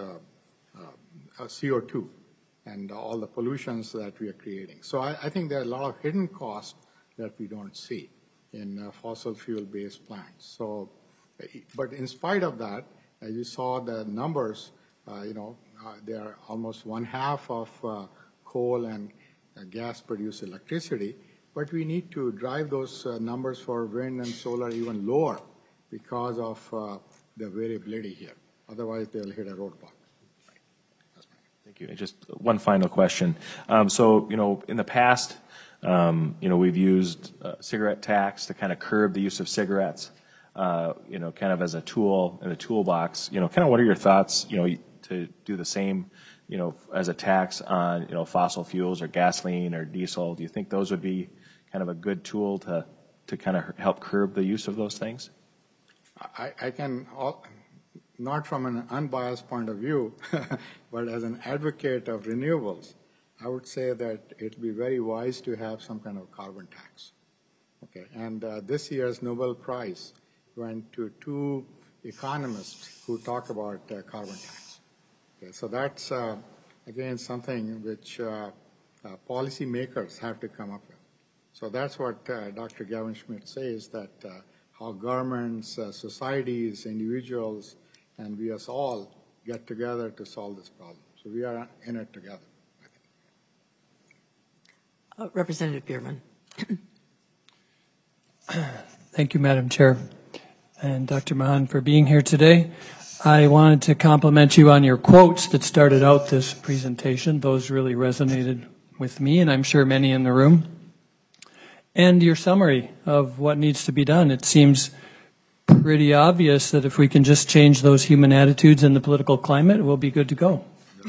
[SPEAKER 2] CO2 and all the pollutions that we are creating. So I think there are a lot of hidden costs that we don't see in fossil fuel-based plants. So, but in spite of that, as you saw the numbers, they are almost 1/2 of coal and gas-produced electricity, but we need to drive those numbers for wind and solar even lower because of the variability here. Otherwise, they'll hit a roadblock.
[SPEAKER 4] Thank you. And just one final question. So, in the past, we've used cigarette tax to kind of curb the use of cigarettes, kind of as a tool in the toolbox. Kind of what are your thoughts, to do the same, as a tax on, fossil fuels or gasoline or diesel? Do you think those would be kind of a good tool to kind of help curb the use of those things?
[SPEAKER 2] I can, not from an unbiased point of view, but as an advocate of renewables, I would say that it would be very wise to have some kind of carbon tax. Okay, and this year's Nobel Prize went to 2 economists who talk about carbon tax. Okay, so that's, again, something which policymakers have to come up with. So that's what Dr. Gavin Schmidt says, that how governments, societies, individuals, and we us all get together to solve this problem. So we are in it together, I think.
[SPEAKER 1] Representative Bierman.
[SPEAKER 5] Thank you, Madam Chair, and Dr. Mahan for being here today. I wanted to compliment you on your quotes that started out this presentation. Those really resonated with me, and I'm sure many in the room. And your summary of what needs to be done. It seems pretty obvious that if we can just change those human attitudes in the political climate, we'll be good to go.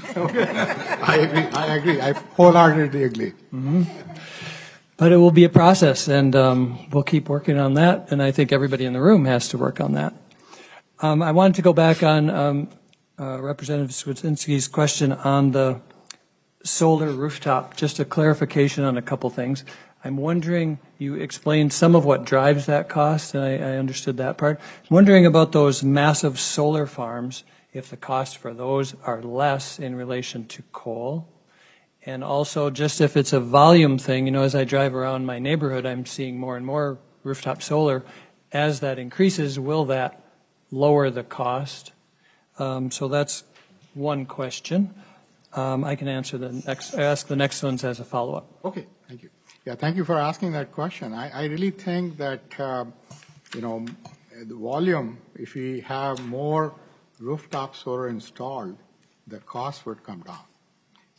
[SPEAKER 2] I agree. I wholeheartedly agree.
[SPEAKER 5] Mm-hmm. But it will be a process, and we'll keep working on that, and I think everybody in the room has to work on that. I wanted to go back on Representative Swedzinski's question on the solar rooftop, just a clarification on a couple things. I'm wondering, you explained some of what drives that cost, and I understood that part. I'm wondering about those massive solar farms, if the costs for those are less in relation to coal. And also, just if it's a volume thing, as I drive around my neighborhood, I'm seeing more and more rooftop solar. As that increases, will that lower the cost? So that's one question. I can ask the next ones as a follow-up.
[SPEAKER 2] Okay, thank you. Yeah, thank you for asking that question. I really think that, the volume, if we have more rooftop solar installed, the cost would come down.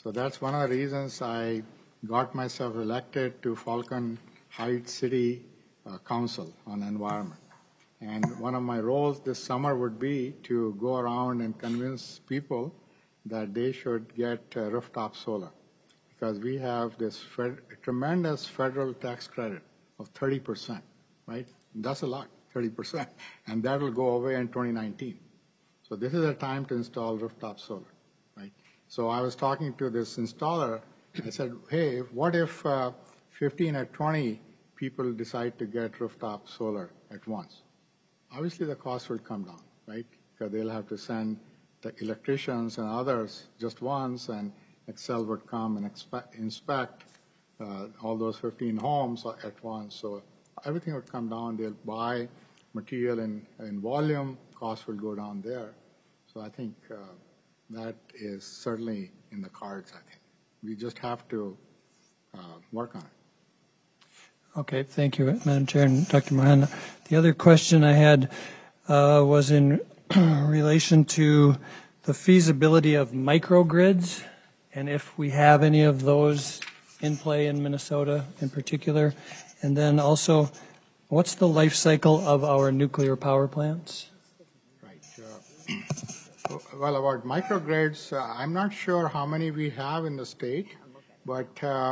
[SPEAKER 2] So that's one of the reasons I got myself elected to Falcon Heights City Council on Environment. And one of my roles this summer would be to go around and convince people that they should get rooftop solar, because we have this tremendous federal tax credit of 30%, right? That's a lot, 30%. And that will go away in 2019. So this is a time to install rooftop solar, right? So I was talking to this installer. I said, hey, what if 15 or 20 people decide to get rooftop solar at once? Obviously, the cost will come down, right? Because they'll have to send the electricians and others just once, and Excel would come and inspect all those 15 homes at once. So everything would come down. They'll buy material in volume. Cost will go down there. So I think that is certainly in the cards, I think. We just have to work on it.
[SPEAKER 5] Okay, thank you, Madam Chair and Dr. Mohan. The other question I had was in relation to the feasibility of microgrids, and if we have any of those in play in Minnesota in particular. And then also, what's the life cycle of our nuclear power plants?
[SPEAKER 2] Right. Well, about microgrids, I'm not sure how many we have in the state, but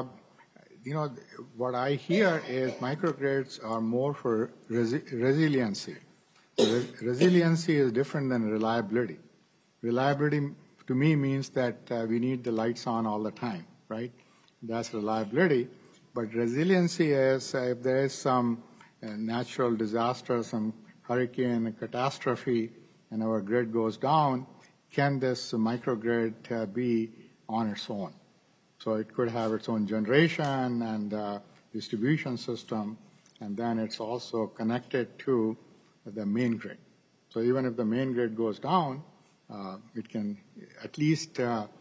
[SPEAKER 2] what I hear is microgrids are more for resiliency. Resiliency is different than reliability. Reliability to me means that we need the lights on all the time, right? That's reliability. But resiliency is if there is some natural disaster, some hurricane, a catastrophe, and our grid goes down, can this microgrid be on its own? So it could have its own generation and distribution system, and then it's also connected to the main grid. So even if the main grid goes down, it can at least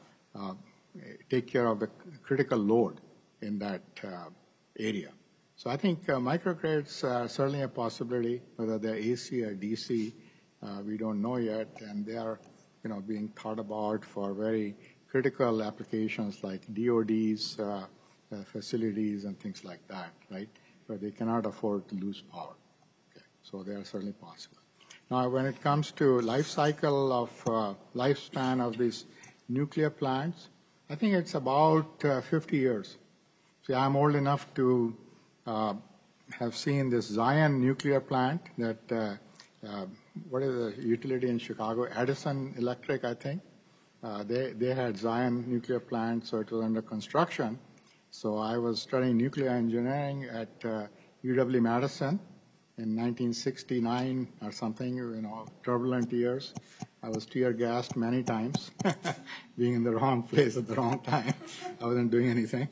[SPEAKER 2] take care of the critical load in that area. So I think microgrids are certainly a possibility, whether they're AC or DC, we don't know yet, and they are being thought about for very critical applications like DOD's facilities and things like that, right, where they cannot afford to lose power. Okay. So they are certainly possible. Now, when it comes to life cycle of lifespan of these nuclear plants, I think it's about 50 years. See, I'm old enough to have seen this Zion nuclear plant that, what is the utility in Chicago? Edison Electric, I think. They had Zion nuclear plant, so it was under construction. So I was studying nuclear engineering at UW-Madison in 1969 or something, turbulent years. I was tear gassed many times, being in the wrong place at the wrong time. I wasn't doing anything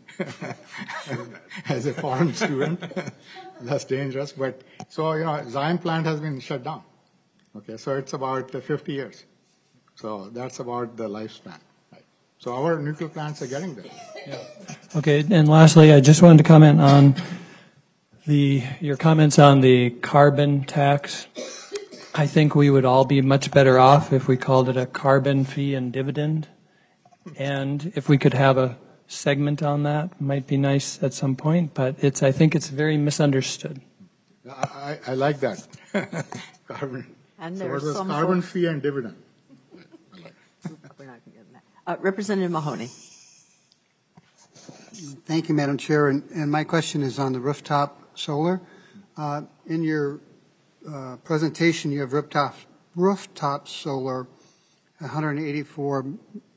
[SPEAKER 2] as a foreign student. That's dangerous. But so, Zion plant has been shut down. Okay, so it's about 50 years. So that's about the lifespan. Right? So our nuclear plants are getting there.
[SPEAKER 5] Yeah. Okay, and lastly, I just wanted to comment on your comments on the carbon tax. I think we would all be much better off if we called it a carbon fee and dividend. And if we could have a segment on that, might be nice at some point, but I think it's very misunderstood.
[SPEAKER 2] I like that. Carbon.
[SPEAKER 1] And
[SPEAKER 2] So
[SPEAKER 1] there's
[SPEAKER 2] what was
[SPEAKER 1] some
[SPEAKER 2] carbon
[SPEAKER 1] folks-
[SPEAKER 2] fee and dividend?
[SPEAKER 1] We're not gonna get that. Representative Mahoney.
[SPEAKER 6] Thank you, Madam Chair. And my question is on the rooftop solar. In your presentation, you have rooftop solar 184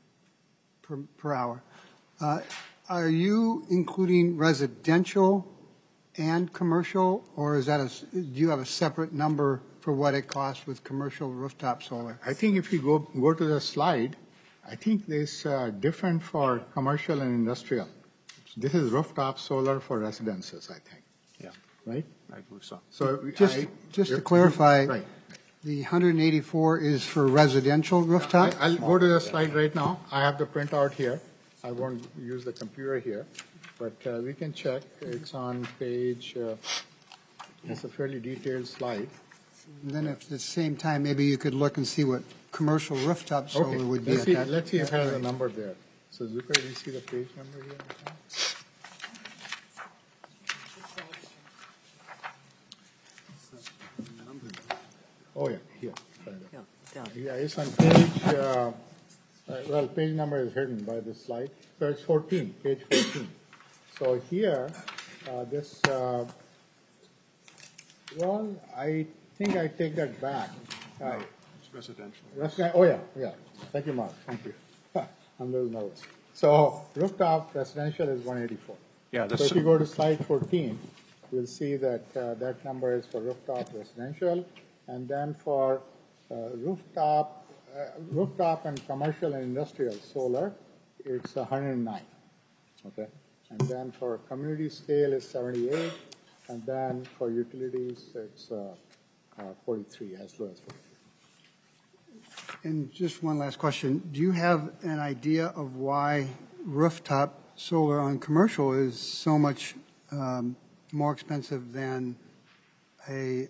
[SPEAKER 6] per hour. Are you including residential and commercial, or is that do you have a separate number for what it costs with commercial rooftop solar?
[SPEAKER 2] I think if you go to the slide, I think this different for commercial and industrial. This is rooftop solar for residences, I think.
[SPEAKER 7] Yeah,
[SPEAKER 2] Right?
[SPEAKER 7] I believe so.
[SPEAKER 2] So
[SPEAKER 6] Just to clarify,
[SPEAKER 2] right.
[SPEAKER 6] the 184 is for residential rooftop?
[SPEAKER 2] I'll go to the slide right now. I have the printout here. I won't use the computer here, but we can check. It's on page. It's a fairly detailed slide.
[SPEAKER 6] And then at the same time, maybe you could look and see what commercial rooftop solar would be
[SPEAKER 2] Let's
[SPEAKER 6] at
[SPEAKER 2] see,
[SPEAKER 6] that.
[SPEAKER 2] let's see if it has a
[SPEAKER 6] rate.
[SPEAKER 2] number there. So Zucker, do you see the page number here? Oh, yeah, here. Yeah, it's on page, well, page number is hidden by this slide. So it's 14, page 14. So here, well, I think I take that back.
[SPEAKER 7] It's residential.
[SPEAKER 2] Oh, yeah. Thank you, Mark. Thank you. I'm a little nervous. So rooftop residential is 184.
[SPEAKER 7] Yeah,
[SPEAKER 2] So if you go to slide 14, you'll see that that number is for rooftop residential, and then for rooftop and commercial and industrial solar, it's 109. Okay, and then for community scale is 78, and then for utilities it's 43, as low as 43.
[SPEAKER 6] And just one last question. Do you have an idea of why rooftop solar on commercial is so much more expensive than a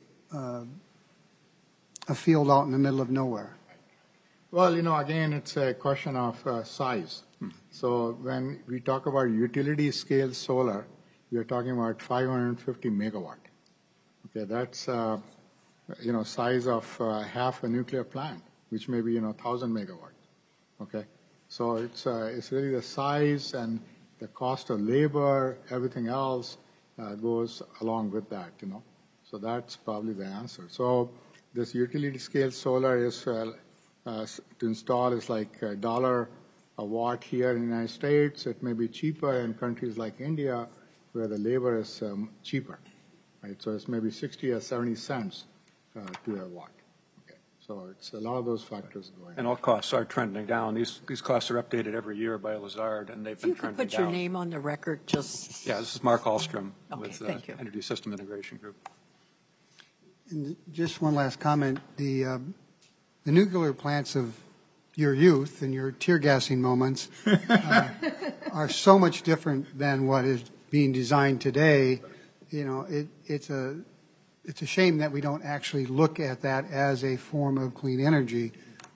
[SPEAKER 6] field out in the middle of nowhere?
[SPEAKER 2] Well, again, it's a question of size. So when we talk about utility scale solar, we're talking about 550 megawatt. Okay, that's size of half a nuclear plant, which may be 1,000 megawatt. Okay, so it's really the size and the cost of labor, everything else goes along with that. So that's probably the answer. So this utility scale solar is to install is like $1 a watt here in the United States. It may be cheaper in countries like India where the labor is cheaper, right? So it's maybe 60 or 70 cents to a watt. Okay, so it's a lot of those factors going.
[SPEAKER 7] And all costs are trending down. These costs are updated every year by Lazard, and they've
[SPEAKER 1] If
[SPEAKER 7] been
[SPEAKER 1] you could
[SPEAKER 7] trending
[SPEAKER 1] put your
[SPEAKER 7] down.
[SPEAKER 1] name on the record, just.
[SPEAKER 7] Yeah, this is Mark Ahlstrom
[SPEAKER 1] Okay,
[SPEAKER 7] with
[SPEAKER 1] thank you.
[SPEAKER 7] Energy System Integration Group.
[SPEAKER 6] And just one last comment. The nuclear plants of your youth and your tear gassing moments are so much different than what is being designed today. It's a shame that we don't actually look at that as a form of clean energy.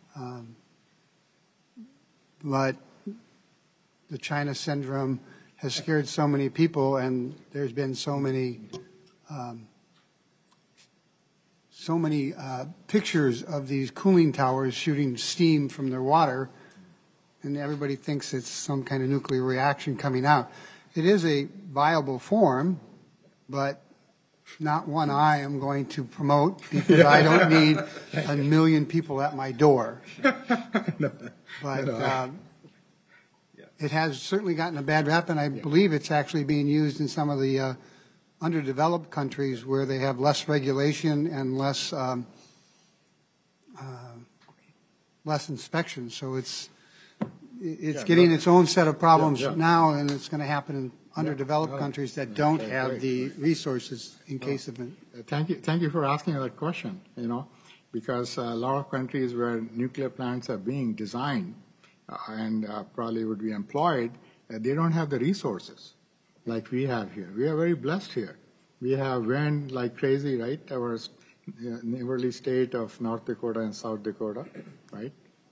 [SPEAKER 6] But the China syndrome has scared so many people, and there's been so many pictures of these cooling towers shooting steam from their water, and everybody thinks it's some kind of nuclear reaction coming out. It is a viable form, but not one I am going to promote because I don't need 1 million people at my door. But it has certainly gotten a bad rap, and I believe it's actually being used in some of the underdeveloped countries where they have less regulation and less inspection. So it's getting its own set of problems now, and it's going to happen in underdeveloped countries that don't have the resources in case of it.
[SPEAKER 2] Thank you for asking that question, because a lot of countries where nuclear plants are being designed and probably would be employed, they don't have the resources like we have here. We are very blessed here. We have wind like crazy, right? Our neighborly state of North Dakota and South Dakota, right?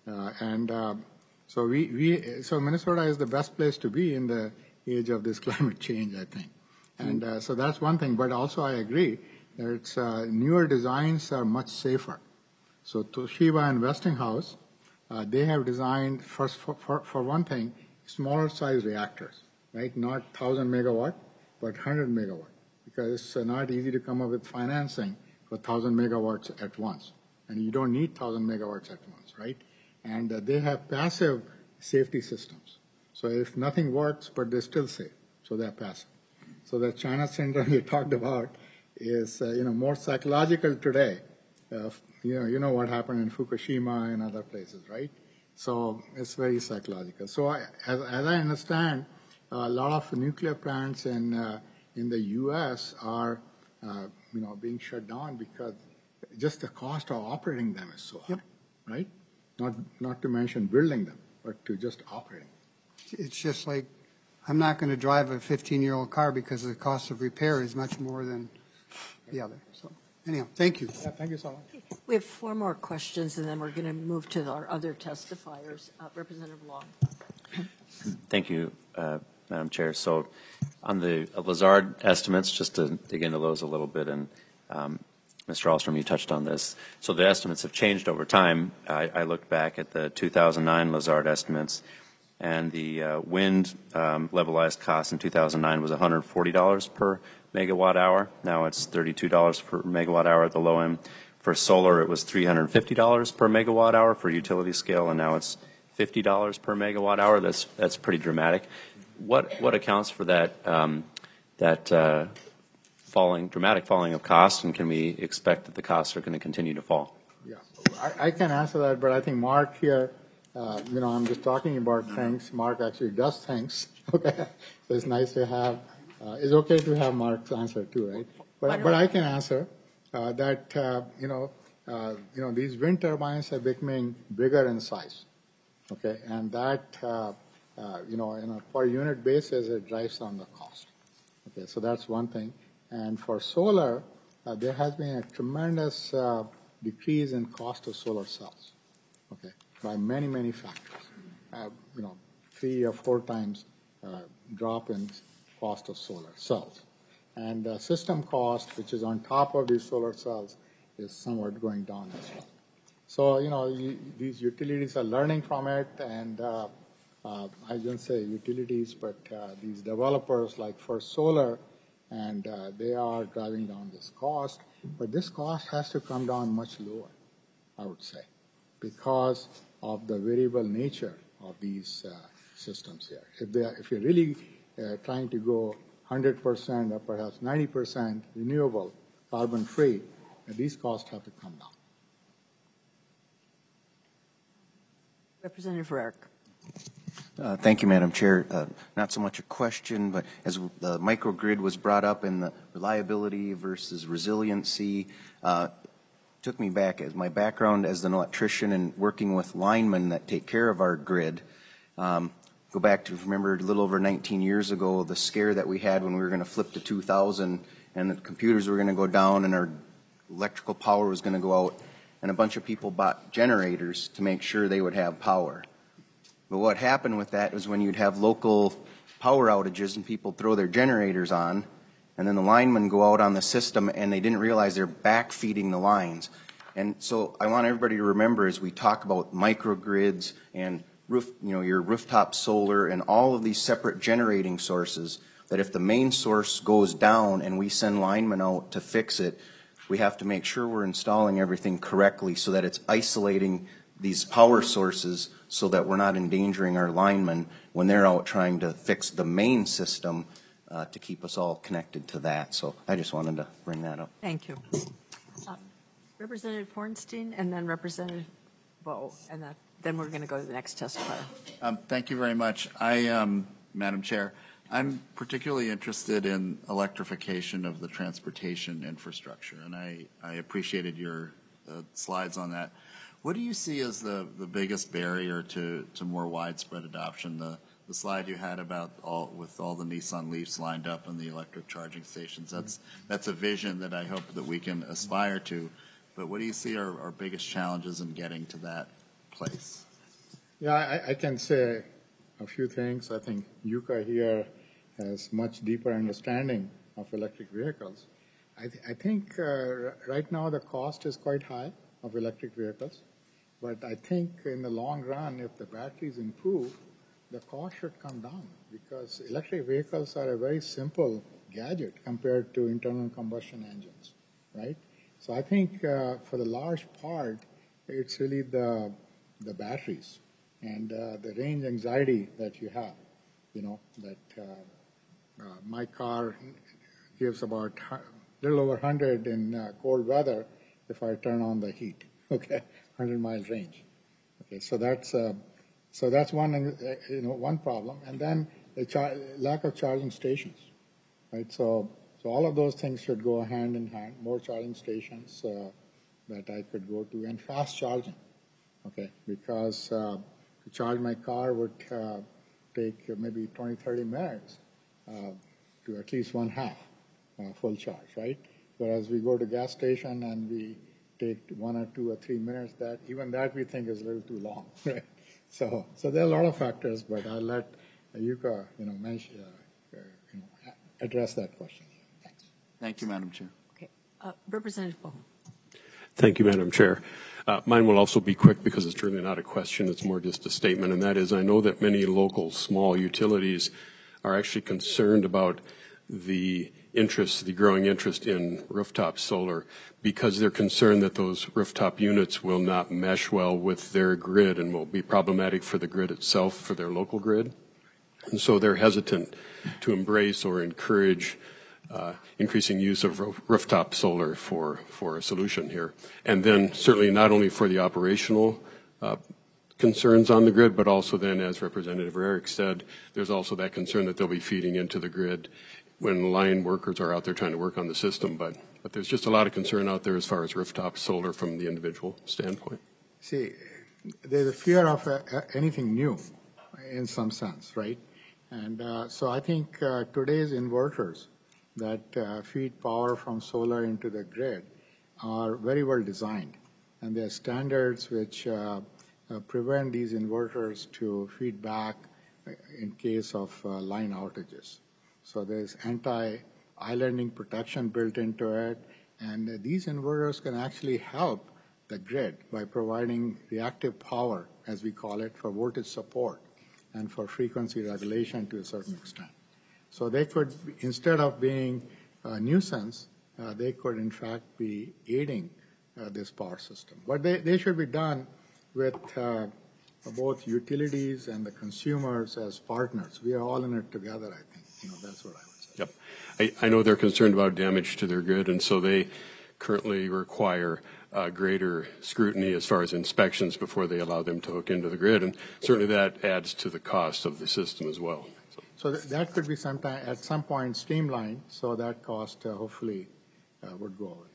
[SPEAKER 2] So so Minnesota is the best place to be in the age of this climate change, I think. And so that's one thing. But also I agree that newer designs are much safer. So Toshiba and Westinghouse, they have designed, first for one thing, smaller size reactors, right? Not 1,000 megawatt, but 100 megawatt, because it's not easy to come up with financing for 1,000 megawatts at once. And you don't need 1,000 megawatts at once, right? And they have passive safety systems. So if nothing works, but they're still safe, so they're passive. So the China syndrome you talked about is, more psychological today. You know what happened in Fukushima and other places, right? So it's very psychological. So as I understand, a lot of nuclear plants in the U.S. are, being shut down because just the cost of operating them is so high, right? Not to mention building them, but to just operating.
[SPEAKER 6] It's just like I'm not going to drive a 15-year-old car because the cost of repair is much more than the other. So anyhow, thank you.
[SPEAKER 2] Yeah, thank you so much.
[SPEAKER 1] We have 4 more questions, and then we're going to move to our other testifiers. Representative Long.
[SPEAKER 8] Thank you, Madam Chair. So on the Lazard estimates, just to dig into those a little bit, and Mr. Ahlstrom, you touched on this. So the estimates have changed over time. I looked back at the 2009 Lazard estimates, and the wind levelized cost in 2009 was $140 per megawatt hour. Now it's $32 per megawatt hour at the low end. For solar, it was $350 per megawatt hour for utility scale, and now it's $50 per megawatt hour. That's pretty dramatic. What accounts for that dramatic falling of costs, and can we expect that the costs are going to continue to fall?
[SPEAKER 2] Yeah, I can answer that, but I think Mark here, I'm just talking about things. Mark actually does things. Okay, so it's nice to have. It's okay to have Mark's answer too, right? But I can answer that. These wind turbines are becoming bigger in size. Okay, and that in a per unit basis, it drives down the cost. Okay, so that's one thing. And for solar, there has been a tremendous decrease in cost of solar cells. Okay, by many, many factors. 3 or 4 times drop in cost of solar cells. And the system cost, which is on top of these solar cells, is somewhat going down as well. So, these utilities are learning from it, and I don't say utilities, but these developers like First Solar, and they are driving down this cost. But this cost has to come down much lower, I would say, because of the variable nature of these systems here. If you're really trying to go 100% or perhaps 90% renewable, carbon-free, these costs have to come down.
[SPEAKER 1] Representative Rarick.
[SPEAKER 3] Thank you, Madam Chair. Not so much a question, but as the microgrid was brought up and the reliability versus resiliency, took me back as my background as an electrician and working with linemen that take care of our grid. Go back to, remember, a little over 19 years ago, the scare that we had when we were going to flip to 2000 and the computers were going to go down and our electrical power was going to go out, and a bunch of people bought generators to make sure they would have power. But what happened with that was when you'd have local power outages and people throw their generators on, and then the linemen go out on the system and they didn't realize they're backfeeding the lines. And so I want everybody to remember as we talk about microgrids and your rooftop solar and all of these separate generating sources, that if the main source goes down and we send linemen out to fix it, we have to make sure we're installing everything correctly so that it's isolating these power sources so that we're not endangering our linemen when they're out trying to fix the main system to keep us all connected to that. So I just wanted to bring that up.
[SPEAKER 1] Thank you. Representative Hornstein and then Representative Bowe, and then we're going to go to the next testifier.
[SPEAKER 9] Thank you very much. Madam Chair, I'm particularly interested in electrification of the transportation infrastructure, and I appreciated your slides on that. What do you see as the biggest barrier to more widespread adoption? The slide you had about with all the Nissan Leafs lined up and the electric charging stations, that's a vision that I hope that we can aspire to. But what do you see are our biggest challenges in getting to that place?
[SPEAKER 2] Yeah, I can say a few things. I think Yuka here has much deeper understanding of electric vehicles. I think right now the cost is quite high of electric vehicles, but I think in the long run, if the batteries improve, the cost should come down because electric vehicles are a very simple gadget compared to internal combustion engines, right? So I think for the large part, it's really the batteries and the range anxiety that you have, my car gives about a little over 100 in cold weather if I turn on the heat, okay, 100-mile range. Okay, so that's one problem. And then the lack of charging stations, right? So all of those things should go hand in hand, more charging stations that I could go to, and fast charging, okay, because to charge my car would take maybe 20, 30 minutes to at least one half full charge, right? Whereas we go to gas station and we take 1 or 2 or 3 minutes, even that we think is a little too long, right? So there are a lot of factors, but I'll let Yuka, mention, address that question. Thanks.
[SPEAKER 9] Thank you, Madam Chair.
[SPEAKER 1] Okay. Representative Boham.
[SPEAKER 10] Thank you, Madam Chair. Mine will also be quick because it's really not a question, it's more just a statement, and that is I know that many local small utilities are actually concerned about the growing interest in rooftop solar because they're concerned that those rooftop units will not mesh well with their grid and will be problematic for the grid itself, for their local grid. And so they're hesitant to embrace or encourage increasing use of rooftop solar for a solution here. And then certainly not only for the operational concerns on the grid, but also then, as Representative Eric said, there's also that concern that they'll be feeding into the grid when line workers are out there trying to work on the system. But there's just a lot of concern out there as far as rooftop solar from the individual standpoint.
[SPEAKER 2] See, there's a fear of anything new in some sense, right? And so I think today's inverters that feed power from solar into the grid are very well designed. And there are standards which prevent these inverters to feed back in case of line outages. So there's anti-islanding protection built into it. And these inverters can actually help the grid by providing reactive power, as we call it, for voltage support and for frequency regulation to a certain extent. So they could, instead of being a nuisance, they could in fact be aiding this power system. But they should be done with both utilities and the consumers as partners. We are all in it together, I think. That's what I would say.
[SPEAKER 10] Yep. I know they're concerned about damage to their grid, and so they currently require greater scrutiny as far as inspections before they allow them to hook into the grid, and certainly that adds to the cost of the system as well.
[SPEAKER 2] So that could be at some point streamlined, so that cost hopefully would go away.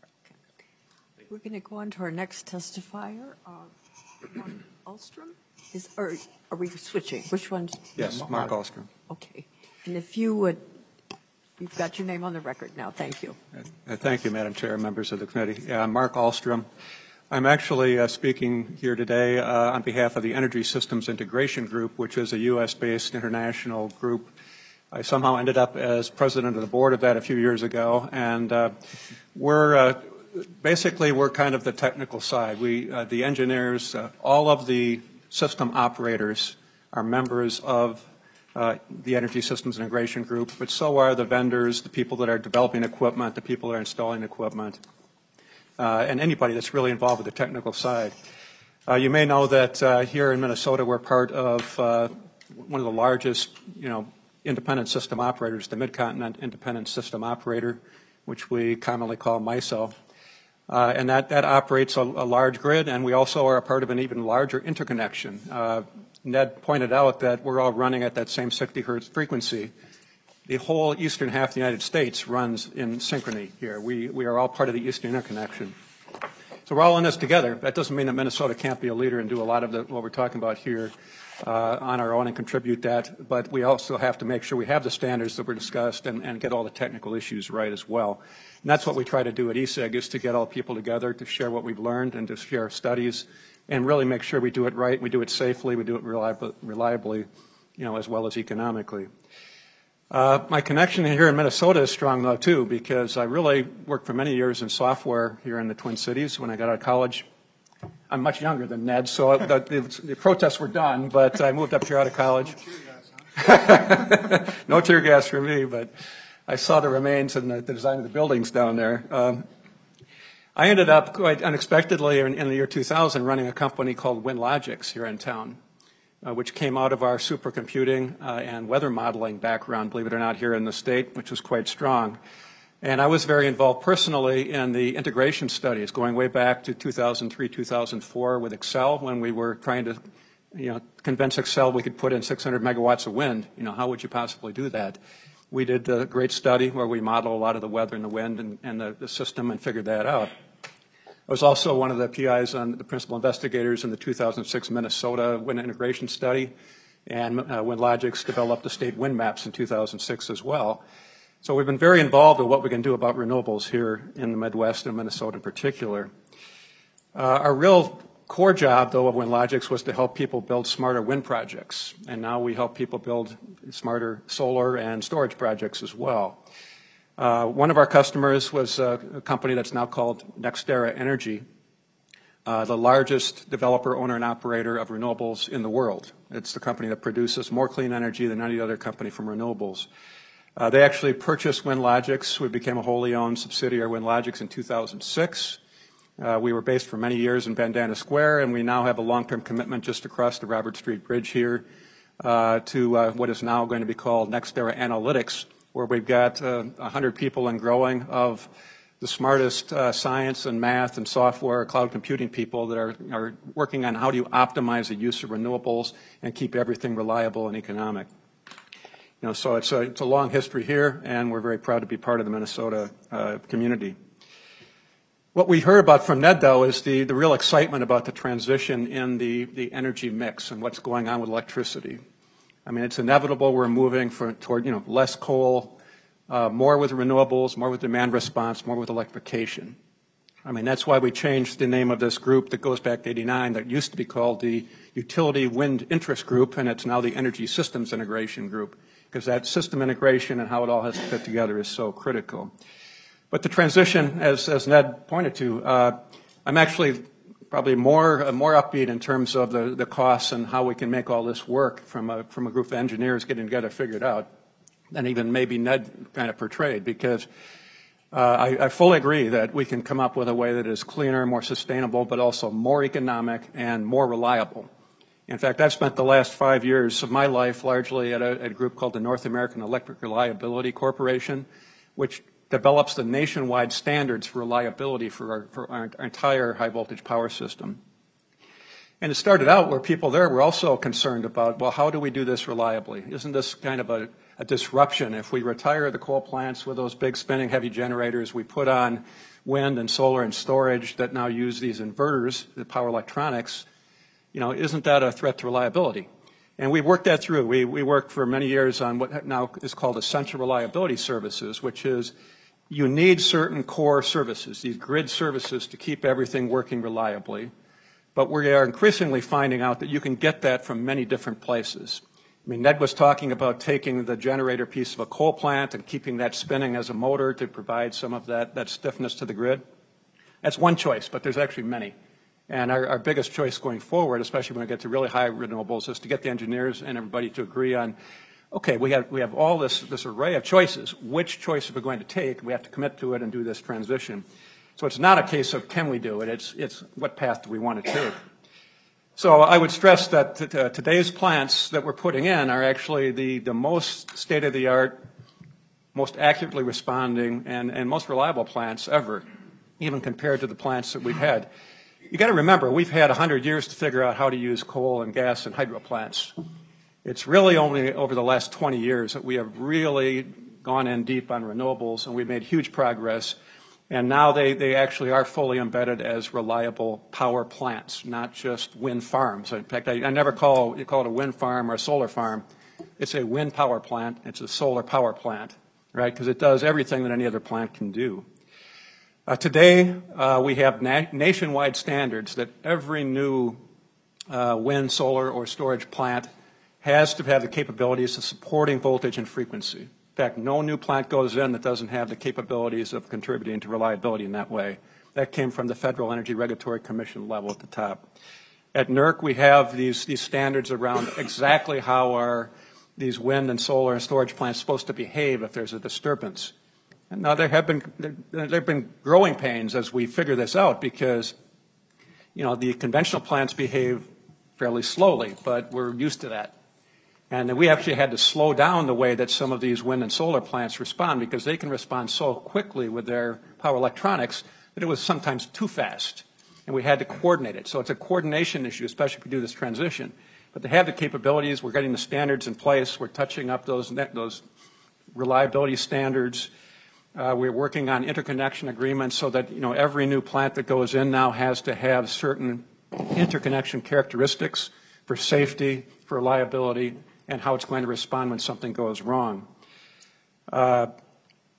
[SPEAKER 1] Okay. We're going to go on to our next testifier, Mark Ahlstrom. Or are we switching? Which one?
[SPEAKER 7] Yes, Mark Ahlstrom.
[SPEAKER 1] Okay. And if you would, you've got your name on the record now. Thank you.
[SPEAKER 7] Thank you, Madam Chair, members of the committee. Mark Ahlstrom. I'm actually speaking here today on behalf of the Energy Systems Integration Group, which is a U.S.-based international group. I somehow ended up as president of the board of that a few years ago, and we're kind of the technical side. The engineers, all of the system operators are members of the Energy Systems Integration Group, but so are the vendors, the people that are developing equipment, the people that are installing equipment, and anybody that's really involved with the technical side. You may know that here in Minnesota we're part of one of the largest, independent system operators, the Mid-Continent Independent System Operator, which we commonly call MISO. And that operates a large grid, and we also are a part of an even larger interconnection. Ned pointed out that we're all running at that same 60 hertz frequency. The whole eastern half of the United States runs in synchrony here. We are all part of the Eastern Interconnection. So we're all in this together. That doesn't mean that Minnesota can't be a leader and do a lot of what we're talking about here on our own and contribute that, but we also have to make sure we have the standards that were discussed and get all the technical issues right as well. And that's what we try to do at ESIG, is to get all people together to share what we've learned and to share studies and really make sure we do it right, we do it safely, we do it reliably, as well as economically. My connection here in Minnesota is strong, though, too, because I really worked for many years in software here in the Twin Cities when I got out of college. I'm much younger than Ned, so the protests were done, but I moved up here out of college. No tear gas for me, but I saw the remains and the design of the buildings down there. I ended up quite unexpectedly in the year 2000 running a company called WinLogix here in town, which came out of our supercomputing and weather modeling background, believe it or not, here in the state, which was quite strong. And I was very involved personally in the integration studies, going way back to 2003, 2004 with Excel, when we were trying to, convince Excel we could put in 600 megawatts of wind. How would you possibly do that? We did a great study where we modeled a lot of the weather and the wind and the system and figured that out. I was also one of the PIs on the principal investigators in the 2006 Minnesota wind integration study, and WinLogix developed the state wind maps in 2006 as well. So we've been very involved in what we can do about renewables here in the Midwest and Minnesota in particular. Our real core job, though, of WindLogix was to help people build smarter wind projects. And now we help people build smarter solar and storage projects as well. One of our customers was a company that's now called NextEra Energy, the largest developer, owner, and operator of renewables in the world. It's the company that produces more clean energy than any other company from renewables. They actually purchased WindLogix. We became a wholly owned subsidiary of WindLogix in 2006. We were based for many years in Bandana Square, and we now have a long-term commitment just across the Robert Street Bridge here to what is now going to be called NextEra Analytics, where we've got 100 people and growing of the smartest science and math and software, cloud computing people that are working on how do you optimize the use of renewables and keep everything reliable and economic. You know, so it's a long history here, and we're very proud to be part of the Minnesota community. What we heard about from Ned, though, is the real excitement about the transition in the energy mix and what's going on with electricity. I mean, it's inevitable we're moving toward, less coal, more with renewables, more with demand response, more with electrification. I mean, that's why we changed the name of this group that goes back to '89 that used to be called the Utility Wind Interest Group, and it's now the Energy Systems Integration Group, because that system integration and how it all has to fit together is so critical. But the transition, as Ned pointed to, I'm actually probably more upbeat in terms of the costs and how we can make all this work from a group of engineers getting together figured out than even maybe Ned kind of portrayed, because I fully agree that we can come up with a way that is cleaner, more sustainable, but also more economic and more reliable. In fact, I've spent the last 5 years of my life largely at a group called the North American Electric Reliability Corporation, which develops the nationwide standards for reliability for our entire high-voltage power system. And it started out where people there were also concerned about, well, how do we do this reliably? Isn't this kind of a disruption? If we retire the coal plants with those big spinning heavy generators, we put on wind and solar and storage that now use these inverters, the power electronics, isn't that a threat to reliability? And we worked that through. We worked for many years on what now is called essential reliability services, which is you need certain core services, these grid services, to keep everything working reliably. But we are increasingly finding out that you can get that from many different places. I mean, Ned was talking about taking the generator piece of a coal plant and keeping that spinning as a motor to provide some of that stiffness to the grid. That's one choice, but there's actually many. And our biggest choice going forward, especially when we get to really high renewables, is to get the engineers and everybody to agree on, okay, we have all this array of choices. Which choice are we going to take? We have to commit to it and do this transition. So it's not a case of can we do it, it's what path do we want to take. So I would stress that today's plants that we're putting in are actually the most state-of-the-art, most accurately responding, and most reliable plants ever, even compared to the plants that we've had. You got to remember, we've had 100 years to figure out how to use coal and gas and hydro plants. It's really only over the last 20 years that we have really gone in deep on renewables, and we've made huge progress. And now they actually are fully embedded as reliable power plants, not just wind farms. In fact, I never call it a wind farm or a solar farm. It's a wind power plant. It's a solar power plant, right? Because it does everything that any other plant can do. Today, we have nationwide standards that every new wind, solar, or storage plant has to have the capabilities of supporting voltage and frequency. In fact, no new plant goes in that doesn't have the capabilities of contributing to reliability in that way. That came from the Federal Energy Regulatory Commission level at the top. At NERC, we have these standards around exactly how these wind and solar and storage plants supposed to behave if there's a disturbance. And now there have been growing pains as we figure this out because, the conventional plants behave fairly slowly, but we're used to that. And we actually had to slow down the way that some of these wind and solar plants respond because they can respond so quickly with their power electronics that it was sometimes too fast. And we had to coordinate it. So it's a coordination issue, especially if we do this transition. But they have the capabilities. We're getting the standards in place. We're touching up those reliability standards. We're working on interconnection agreements so that every new plant that goes in now has to have certain interconnection characteristics for safety, for reliability, and how it's going to respond when something goes wrong.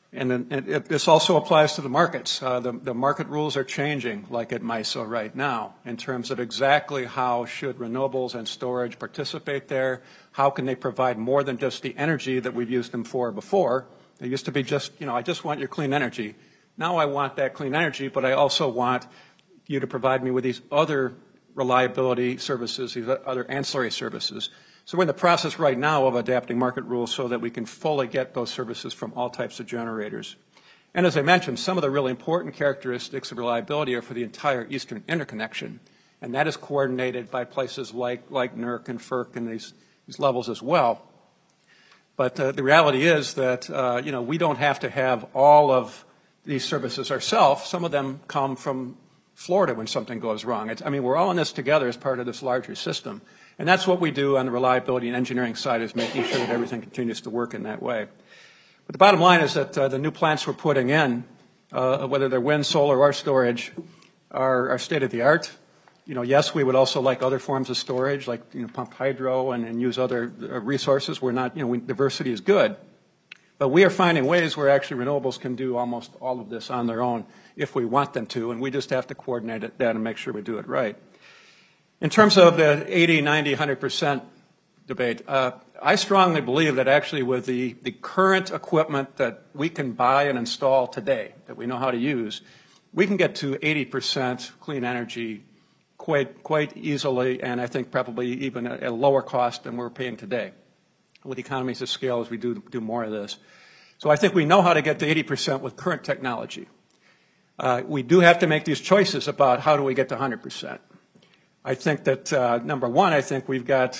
[SPEAKER 7] And then this also applies to the markets. The market rules are changing, like at MISO right now, in terms of exactly how should renewables and storage participate there. How can they provide more than just the energy that we've used them for before? It used to be just, I just want your clean energy. Now I want that clean energy, but I also want you to provide me with these other reliability services, these other ancillary services. So we're in the process right now of adapting market rules so that we can fully get those services from all types of generators. And as I mentioned, some of the really important characteristics of reliability are for the entire Eastern Interconnection, and that is coordinated by places like NERC and FERC and these levels as well. But the reality is that we don't have to have all of these services ourselves. Some of them come from Florida when something goes wrong. We're all in this together as part of this larger system. And that's what we do on the reliability and engineering side, is making sure that everything continues to work in that way. But the bottom line is that the new plants we're putting in, whether they're wind, solar, or storage, are state-of-the-art. Yes, we would also like other forms of storage, like pumped hydro and use other resources. We're not, diversity is good. But we are finding ways where actually renewables can do almost all of this on their own if we want them to, and we just have to coordinate that and make sure we do it right. In terms of the 80, 90, 100% debate, I strongly believe that actually with the current equipment that we can buy and install today, that we know how to use, we can get to 80% clean energy quite easily, and I think probably even at a lower cost than we're paying today, with economies of scale as we do more of this. So I think we know how to get to 80% with current technology. We do have to make these choices about how do we get to 100%. I think that, number one, I think we've got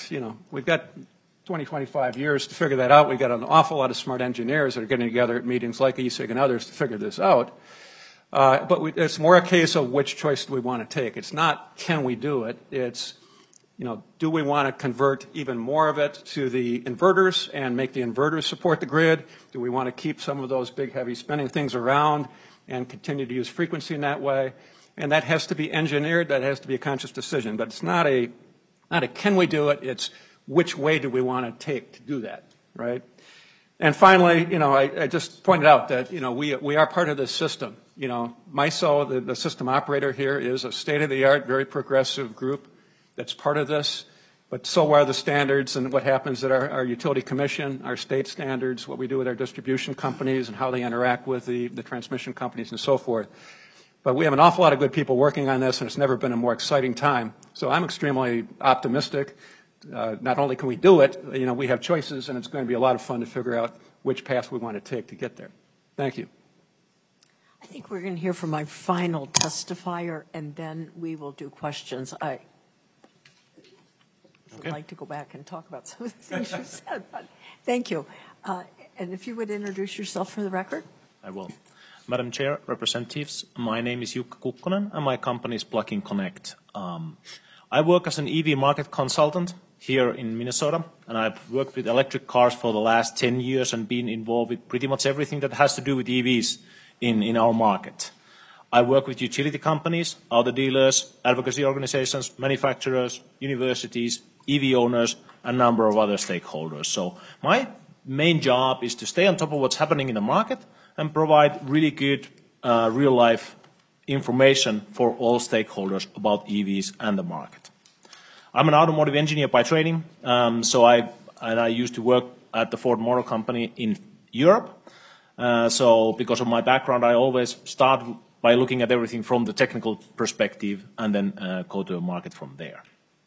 [SPEAKER 7] 20, 25 years to figure that out. We've got an awful lot of smart engineers that are getting together at meetings like ESIG and others to figure this out. But it's more a case of which choice do we want to take. It's not can we do it. It's, do we want to convert even more of it to the inverters and make the inverters support the grid? Do we want to keep some of those big, heavy spending things around and continue to use frequency in that way? And that has to be engineered. That has to be a conscious decision. But it's not a can we do it. It's which way do we want to take to do that, right? And finally, I just pointed out that, we are part of this system. MISO, the system operator here, is a state-of-the-art, very progressive group that's part of this. But so are the standards and what happens at our utility commission, our state standards, what we do with our distribution companies and how they interact with the transmission companies and so forth. But we have an awful lot of good people working on this, and it's never been a more exciting time. So I'm extremely optimistic. Not only can we do it, we have choices, and it's going to be a lot of fun to figure out which path we want to take to get there. Thank you.
[SPEAKER 1] I think we're going to hear from my final testifier, and then we will do questions. I would like to go back and talk about some of the things you said, but thank you. And if you would introduce yourself for the record.
[SPEAKER 11] I will. Madam Chair, representatives, my name is Jukka Kukkonen, and my company is Plug-in Connect. I work as an EV market consultant here in Minnesota, and I've worked with electric cars for the last 10 years and been involved with pretty much everything that has to do with EVs in our market. I work with utility companies, auto dealers, advocacy organizations, manufacturers, universities, EV owners, and a number of other stakeholders. So my main job is to stay on top of what's happening in the market and provide really good real-life information for all stakeholders about EVs and the market. I'm an automotive engineer by training, so I used to work at the Ford Motor Company in Europe. So because of my background, I always start by looking at everything from the technical perspective and then go to a market from there.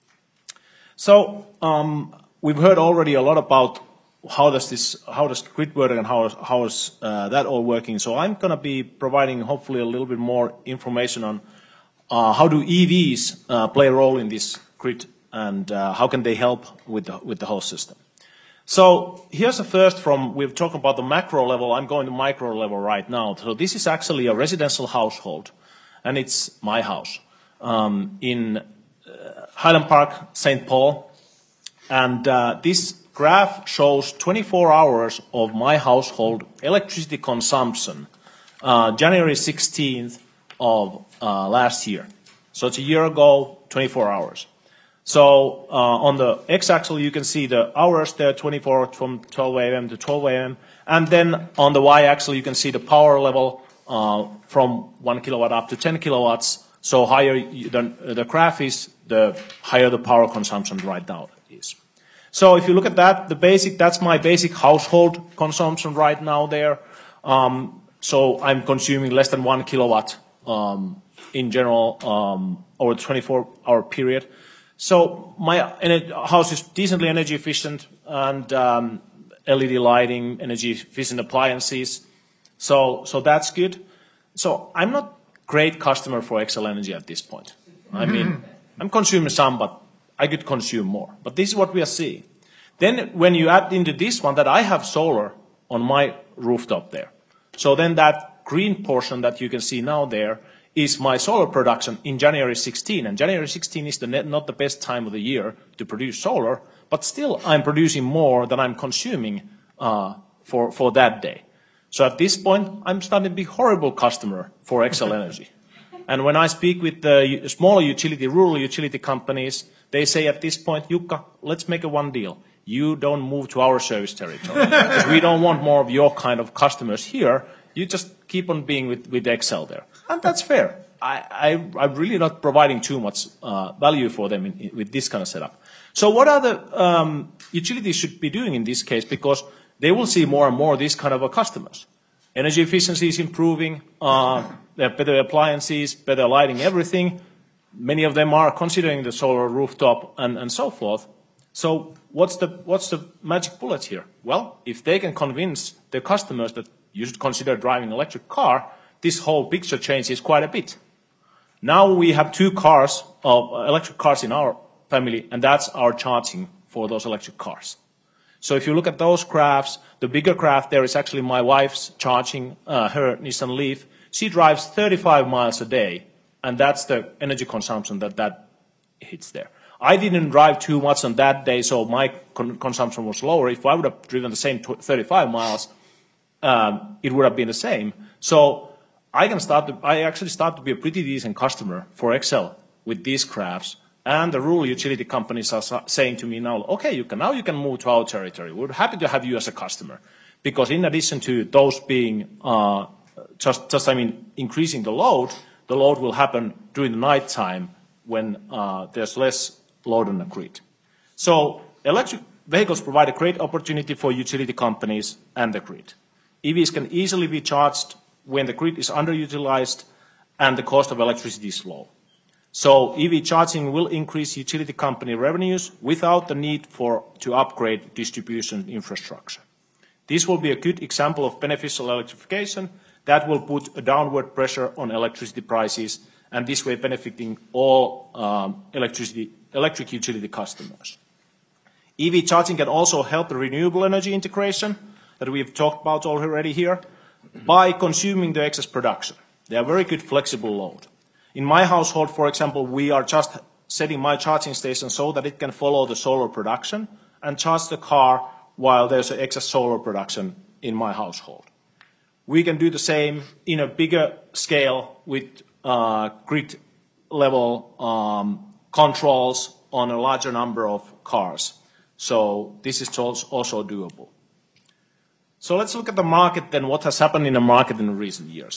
[SPEAKER 11] So we've heard already a lot about how does grid work and how is that all working. So I'm going to be providing hopefully a little bit more information on how do EVs play a role in this grid and how can they help with the whole system. So here's the first we've talked about the macro level. I'm going to micro level right now. So this is actually a residential household, and it's my house in Highland Park, St. Paul. And this graph shows 24 hours of my household electricity consumption, January 16th of last year. So it's a year ago, 24 hours. So on the x-axis, you can see the hours there, 24 from 12 a.m. to 12 a.m. And then on the y-axis, you can see the power level from 1 kilowatt up to 10 kilowatts. So higher the graph is, the higher the power consumption right now is. So if you look at that, that's my basic household consumption right now there. So I'm consuming less than 1 kilowatt in general over a 24-hour period. So my house is decently energy efficient, and LED lighting, energy efficient appliances. So that's good. So I'm not great customer for Xcel Energy at this point. I mean, I'm consuming some, but I could consume more. But this is what we are seeing. Then when you add into this one that I have solar on my rooftop there. So then that green portion that you can see now there is my solar production in January 16. And January 16 is not the best time of the year to produce solar, but still I'm producing more than I'm consuming for that day. So at this point, I'm starting to be a horrible customer for Xcel Energy. And when I speak with the smaller utility, rural utility companies, they say at this point, Jukka, let's make one deal. You don't move to our service territory. Because we don't want more of your kind of customers here. You just keep on being with Xcel there. And that's fair. I'm really not providing too much value for them with this kind of setup. So what are the utilities should be doing in this case? Because they will see more and more these kind of customers. Energy efficiency is improving, they have better appliances, better lighting, everything. Many of them are considering the solar rooftop and so forth. So what's the magic bullet here? Well, if they can convince their customers that you should consider driving an electric car, this whole picture changes quite a bit. Now we have 2 cars, electric cars in our family, and that's our charging for those electric cars. So if you look at those graphs, the bigger graph there is actually my wife's charging her Nissan Leaf. She drives 35 miles a day, and that's the energy consumption that hits there. I didn't drive too much on that day, so my consumption was lower. If I would have driven the same 35 miles, it would have been the same. So I actually start to be a pretty decent customer for Xcel with these graphs. And the rural utility companies are saying to me now, okay, now you can move to our territory. We're happy to have you as a customer. Because in addition to those being increasing the load will happen during the night time when there's less load on the grid. So electric vehicles provide a great opportunity for utility companies and the grid. EVs can easily be charged when the grid is underutilized and the cost of electricity is low. So EV charging will increase utility company revenues without the need to upgrade distribution infrastructure. This will be a good example of beneficial electrification that will put a downward pressure on electricity prices, and this way benefiting all electric utility customers. EV charging can also help the renewable energy integration that we've talked about already here by consuming the excess production. They are very good flexible load. In my household, for example, we are just setting my charging station so that it can follow the solar production and charge the car while there's an excess solar production in my household. We can do the same in a bigger scale with grid level controls on a larger number of cars. So this is also doable. So let's look at the market then, what has happened in the market in recent years.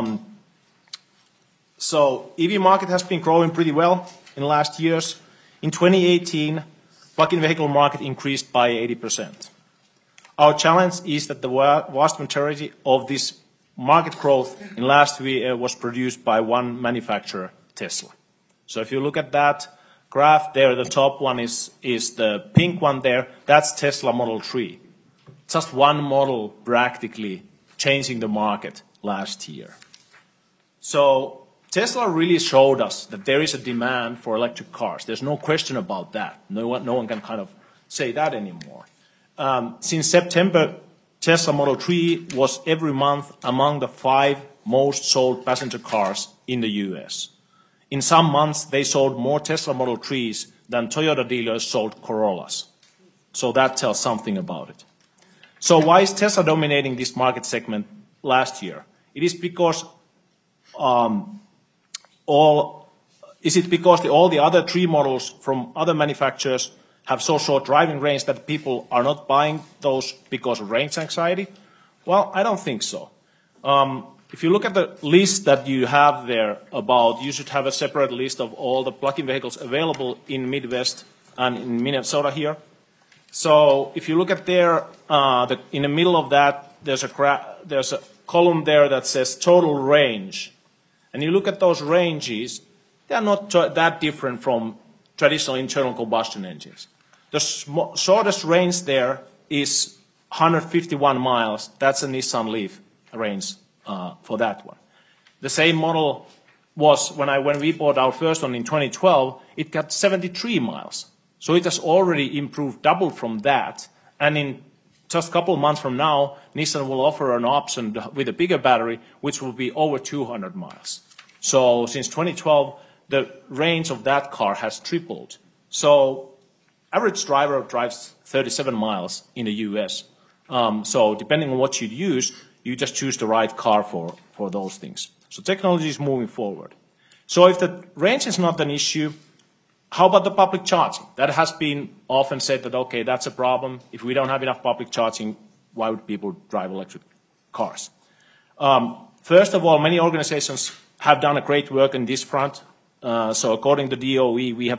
[SPEAKER 11] So EV market has been growing pretty well in the last years. In 2018, plug-in vehicle market increased by 80%. Our challenge is that the vast majority of this market growth in last year was produced by one manufacturer, Tesla. So if you look at that graph there, the top one is the pink one there. That's Tesla Model 3. Just one model practically changing the market last year. So Tesla really showed us that there is a demand for electric cars. There's no question about that. No one can kind of say that anymore. Since September, Tesla Model 3 was every month among the 5 most sold passenger cars in the US. In some months, they sold more Tesla Model 3s than Toyota dealers sold Corollas. So that tells something about it. So why is Tesla dominating this market segment last year? It is because all Is it because all the other 3 models from other manufacturers have so short driving range that people are not buying those because of range anxiety? Well, I don't think so. If you look at the list that you have there you should have a separate list of all the plug-in vehicles available in Midwest and in Minnesota here. So if you look at there, in the middle of that, there's a column there that says total range. And you look at those ranges, they are not that different from traditional internal combustion engines. The shortest range there is 151 miles. That's a Nissan Leaf range for that one. The same model was when we bought our first one in 2012, it got 73 miles. So it has already improved double from that. And in just a couple of months from now, Nissan will offer an option with a bigger battery, which will be over 200 miles. So since 2012, the range of that car has tripled. So average driver drives 37 miles in the US. So depending on what you use, you just choose the right car for those things. So technology is moving forward. So if the range is not an issue, how about the public charging? That has been often said that, okay, that's a problem. If we don't have enough public charging, why would people drive electric cars? First of all, many organizations have done a great work in this front. So according to DOE, we have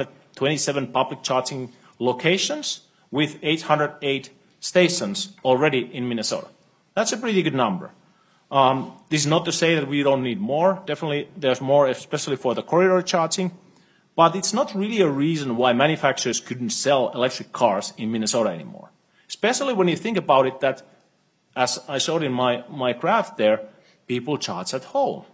[SPEAKER 11] 327 public charging locations with 808 stations already in Minnesota. That's a pretty good number. This is not to say that we don't need more. Definitely there's more, especially for the corridor charging. But it's not really a reason why manufacturers couldn't sell electric cars in Minnesota anymore. Especially when you think about it that, as I showed in my graph there, people charge at home.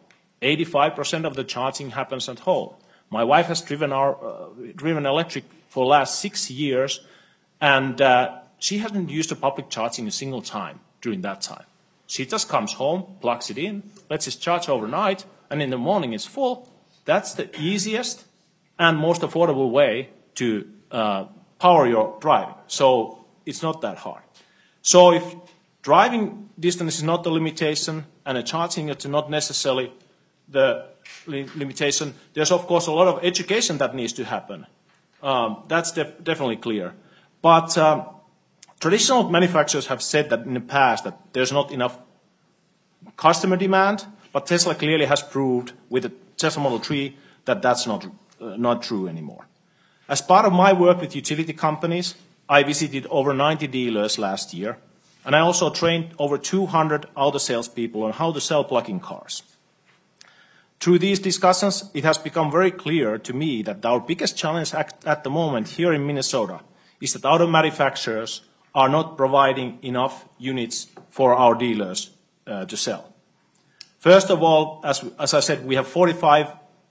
[SPEAKER 11] 85% of the charging happens at home. My wife has driven electric for the last 6 years, and she hasn't used the public charging a single time during that time. She just comes home, plugs it in, lets it charge overnight, and in the morning it's full. That's the easiest and most affordable way to power your driving. So it's not that hard. So if driving distance is not the limitation and the charging is not necessarily the limitation, there's of course a lot of education that needs to happen. That's definitely clear. But traditional manufacturers have said that in the past that there's not enough customer demand, but Tesla clearly has proved with the Tesla Model 3 that that's not true anymore. As part of my work with utility companies, I visited over 90 dealers last year, and I also trained over 200 auto salespeople on how to sell plug-in cars. Through these discussions, it has become very clear to me that our biggest challenge at the moment here in Minnesota is that auto manufacturers are not providing enough units for our dealers to sell. First of all, as I said, we have 45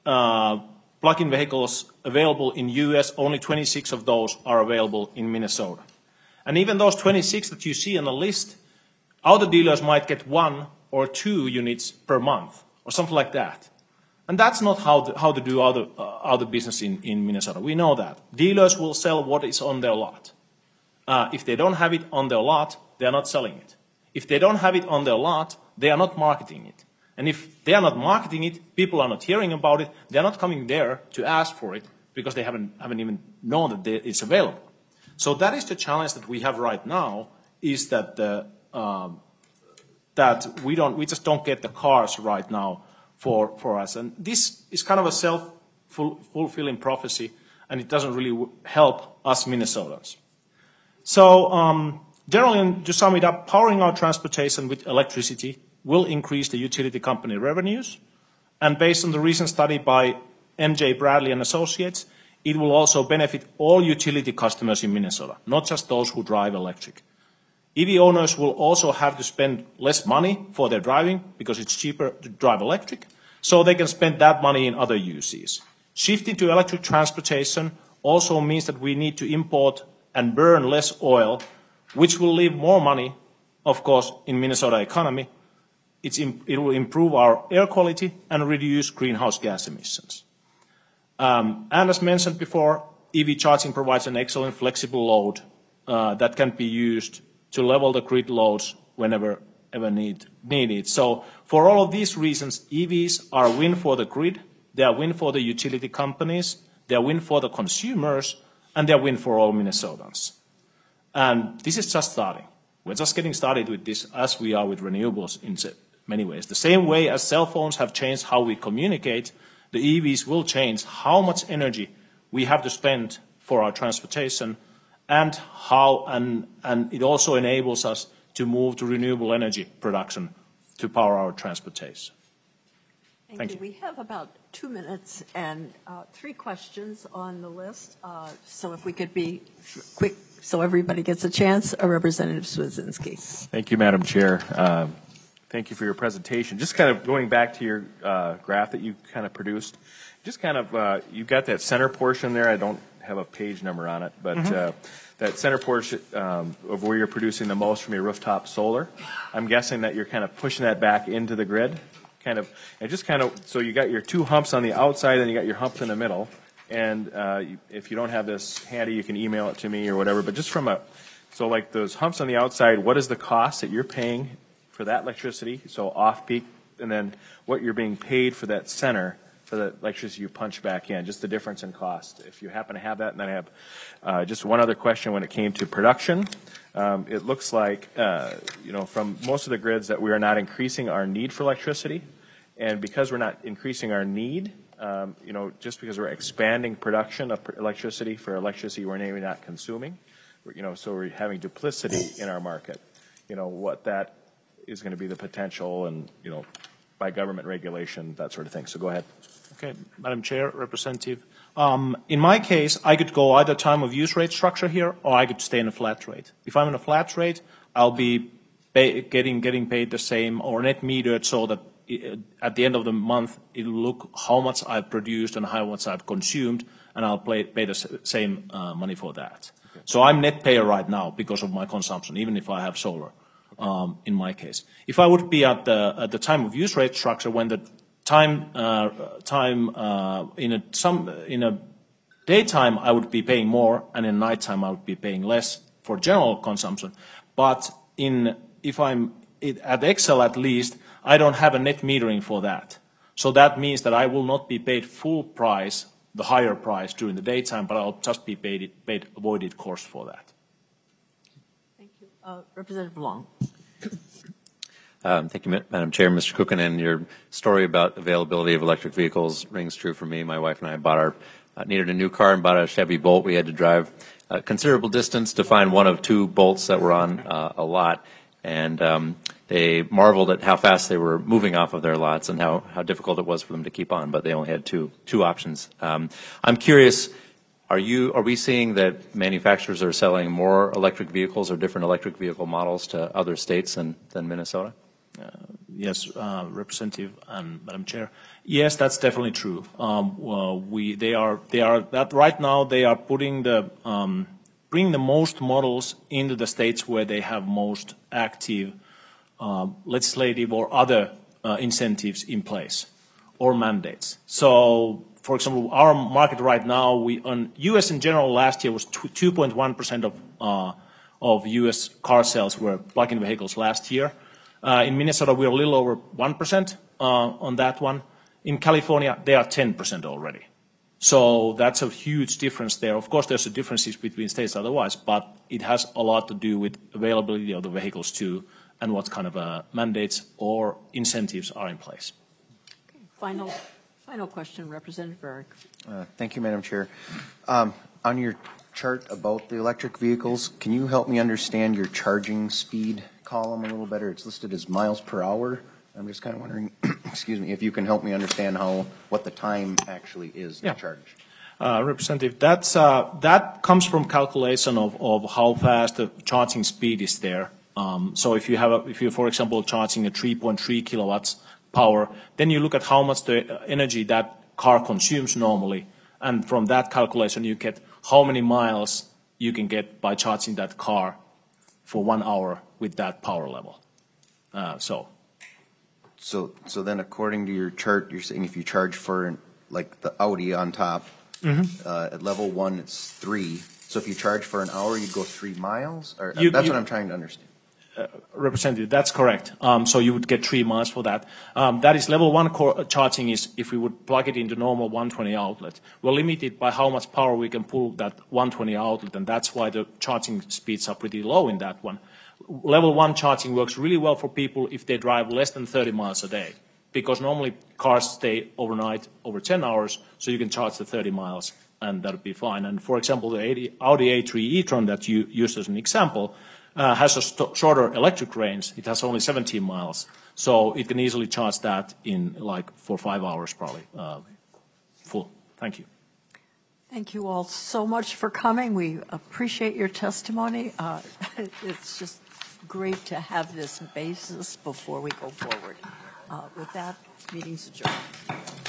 [SPEAKER 11] plug-in vehicles available in US, only 26 of those are available in Minnesota. And even those 26 that you see on the list, auto dealers might get 1 or 2 units per month or something like that. And that's not how to do auto business in Minnesota. We know that. Dealers will sell what is on their lot. If they don't have it on their lot, they are not selling it. If they don't have it on their lot, they are not marketing it. And if they are not marketing it, people are not hearing about it, they are not coming there to ask for it because they haven't even known that it's available. So that is the challenge that we have right now, is that that we just don't get the cars right now for us. And this is kind of a self-fulfilling prophecy, and it doesn't really help us Minnesotans. So generally, to sum it up, powering our transportation with electricity will increase the utility company revenues. And based on the recent study by M.J. Bradley and Associates, it will also benefit all utility customers in Minnesota, not just those who drive electric. EV owners will also have to spend less money for their driving because it's cheaper to drive electric, so they can spend that money in other uses. Shifting to electric transportation also means that we need to import and burn less oil, which will leave more money, of course, in Minnesota economy. It will improve our air quality and reduce greenhouse gas emissions. And as mentioned before, EV charging provides an excellent flexible load that can be used to level the grid loads whenever needed. So for all of these reasons, EVs are a win for the grid. They are a win for the utility companies, they are a win for the consumers, and they are a win for all Minnesotans. And this is just starting. We're just getting started with this as we are with renewables in many ways. The same way as cell phones have changed how we communicate, the EVs will change how much energy we have to spend for our transportation, and it also enables us to move to renewable energy production to power our transportation. Thank you.
[SPEAKER 1] We have about 2 minutes and 3 questions on the list. So if we could be quick so everybody gets a chance. Representative Swedzinski.
[SPEAKER 4] Thank you, Madam Chair. Thank you for your presentation. Just kind of going back to your graph that you kind of produced, just kind of, you've got that center portion there. I don't have a page number on it, but that center portion of where you're producing the most from your rooftop solar, I'm guessing that you're kind of pushing that back into the grid. So you got your 2 humps on the outside, and you got your humps in the middle. And if you don't have this handy, you can email it to me or whatever. But just so like those humps on the outside, what is the cost that you're paying for that electricity, so off-peak, and then what you're being paid for that center, for the electricity you punch back in, just the difference in cost, if you happen to have that. And then I have just one other question when it came to production. It looks like, from most of the grids that we are not increasing our need for electricity. And because we're not increasing our need, just because we're expanding production of electricity for electricity we're maybe not consuming, so we're having duplicity in our market. What that is going to be the potential and, by government regulation, that sort of thing. So go ahead.
[SPEAKER 11] Okay, Madam Chair, Representative. In my case, I could go either time of use rate structure here, or I could stay in a flat rate. If I'm in a flat rate, I'll be getting paid the same or net metered, so that at the end of the month, it'll look how much I've produced and how much I've consumed, and I'll pay the same money for that. Okay. So I'm net payer right now because of my consumption, even if I have solar. In my case, if I would be at the time of use rate structure, when the in a daytime I would be paying more, and in nighttime I would be paying less for general consumption. But if I'm at Excel, at least, I don't have a net metering for that. So that means that I will not be paid full price, the higher price during the daytime, but I'll just be paid avoided cost for that.
[SPEAKER 1] Thank you. Representative Long.
[SPEAKER 8] Thank you, Madam Chair. Mr. Kukkonen, your story about availability of electric vehicles rings true for me. My wife and I needed a new car and bought a Chevy Bolt. We had to drive a considerable distance to find one of 2 Bolts that were on a lot. And they marveled at how fast they were moving off of their lots and how difficult it was for them to keep on, but they only had two options. I'm curious, are we seeing that manufacturers are selling more electric vehicles or different electric vehicle models to other states than Minnesota?
[SPEAKER 11] Yes, Representative and Madam Chair. Yes, that's definitely true. Right now they are putting bringing the most models into the states where they have most active legislative or other incentives in place or mandates. So, for example, our market right now, on U.S. in general last year was 2.1% of U.S. car sales were plug-in vehicles last year. In Minnesota, we're a little over 1% on that one. In California, they are 10% already. So that's a huge difference there. Of course, there's differences between states otherwise, but it has a lot to do with availability of the vehicles too, and what kind of mandates or incentives are in place.
[SPEAKER 1] Okay. Final question, Representative Burke.
[SPEAKER 3] Thank you, Madam Chair. On your chart about the electric vehicles, can you help me understand your charging speed column a little better? It's listed as miles per hour. I'm just kind of wondering, excuse me, if you can help me understand what the time actually is to charge.
[SPEAKER 11] Representative, that comes from calculation of how fast the charging speed is there. So if you're, for example, charging a 3.3 kilowatts power, then you look at how much the energy that car consumes normally, and from that calculation you get how many miles you can get by charging that car for 1 hour with that power level.
[SPEAKER 3] So then according to your chart, you're saying if you charge for like the Audi on top, at level 1 it's 3. So if you charge for an hour, you'd go 3 miles? That's what I'm trying to understand.
[SPEAKER 11] Representative, that's correct. So you would get 3 miles for that. That is level 1 charging is if we would plug it into normal 120 outlet. We're limited by how much power we can pull that 120 outlet, and that's why the charging speeds are pretty low in that one. Level 1 charging works really well for people if they drive less than 30 miles a day, because normally cars stay overnight over 10 hours, so you can charge the 30 miles, and that would be fine. And for example, the Audi A3 e-tron that you used as an example has a shorter electric range. It has only 17 miles, so it can easily charge that in like 4 or 5 hours probably full. Thank you.
[SPEAKER 1] Thank you all so much for coming. We appreciate your testimony. It's just great to have this basis before we go forward. With that, meeting's adjourned.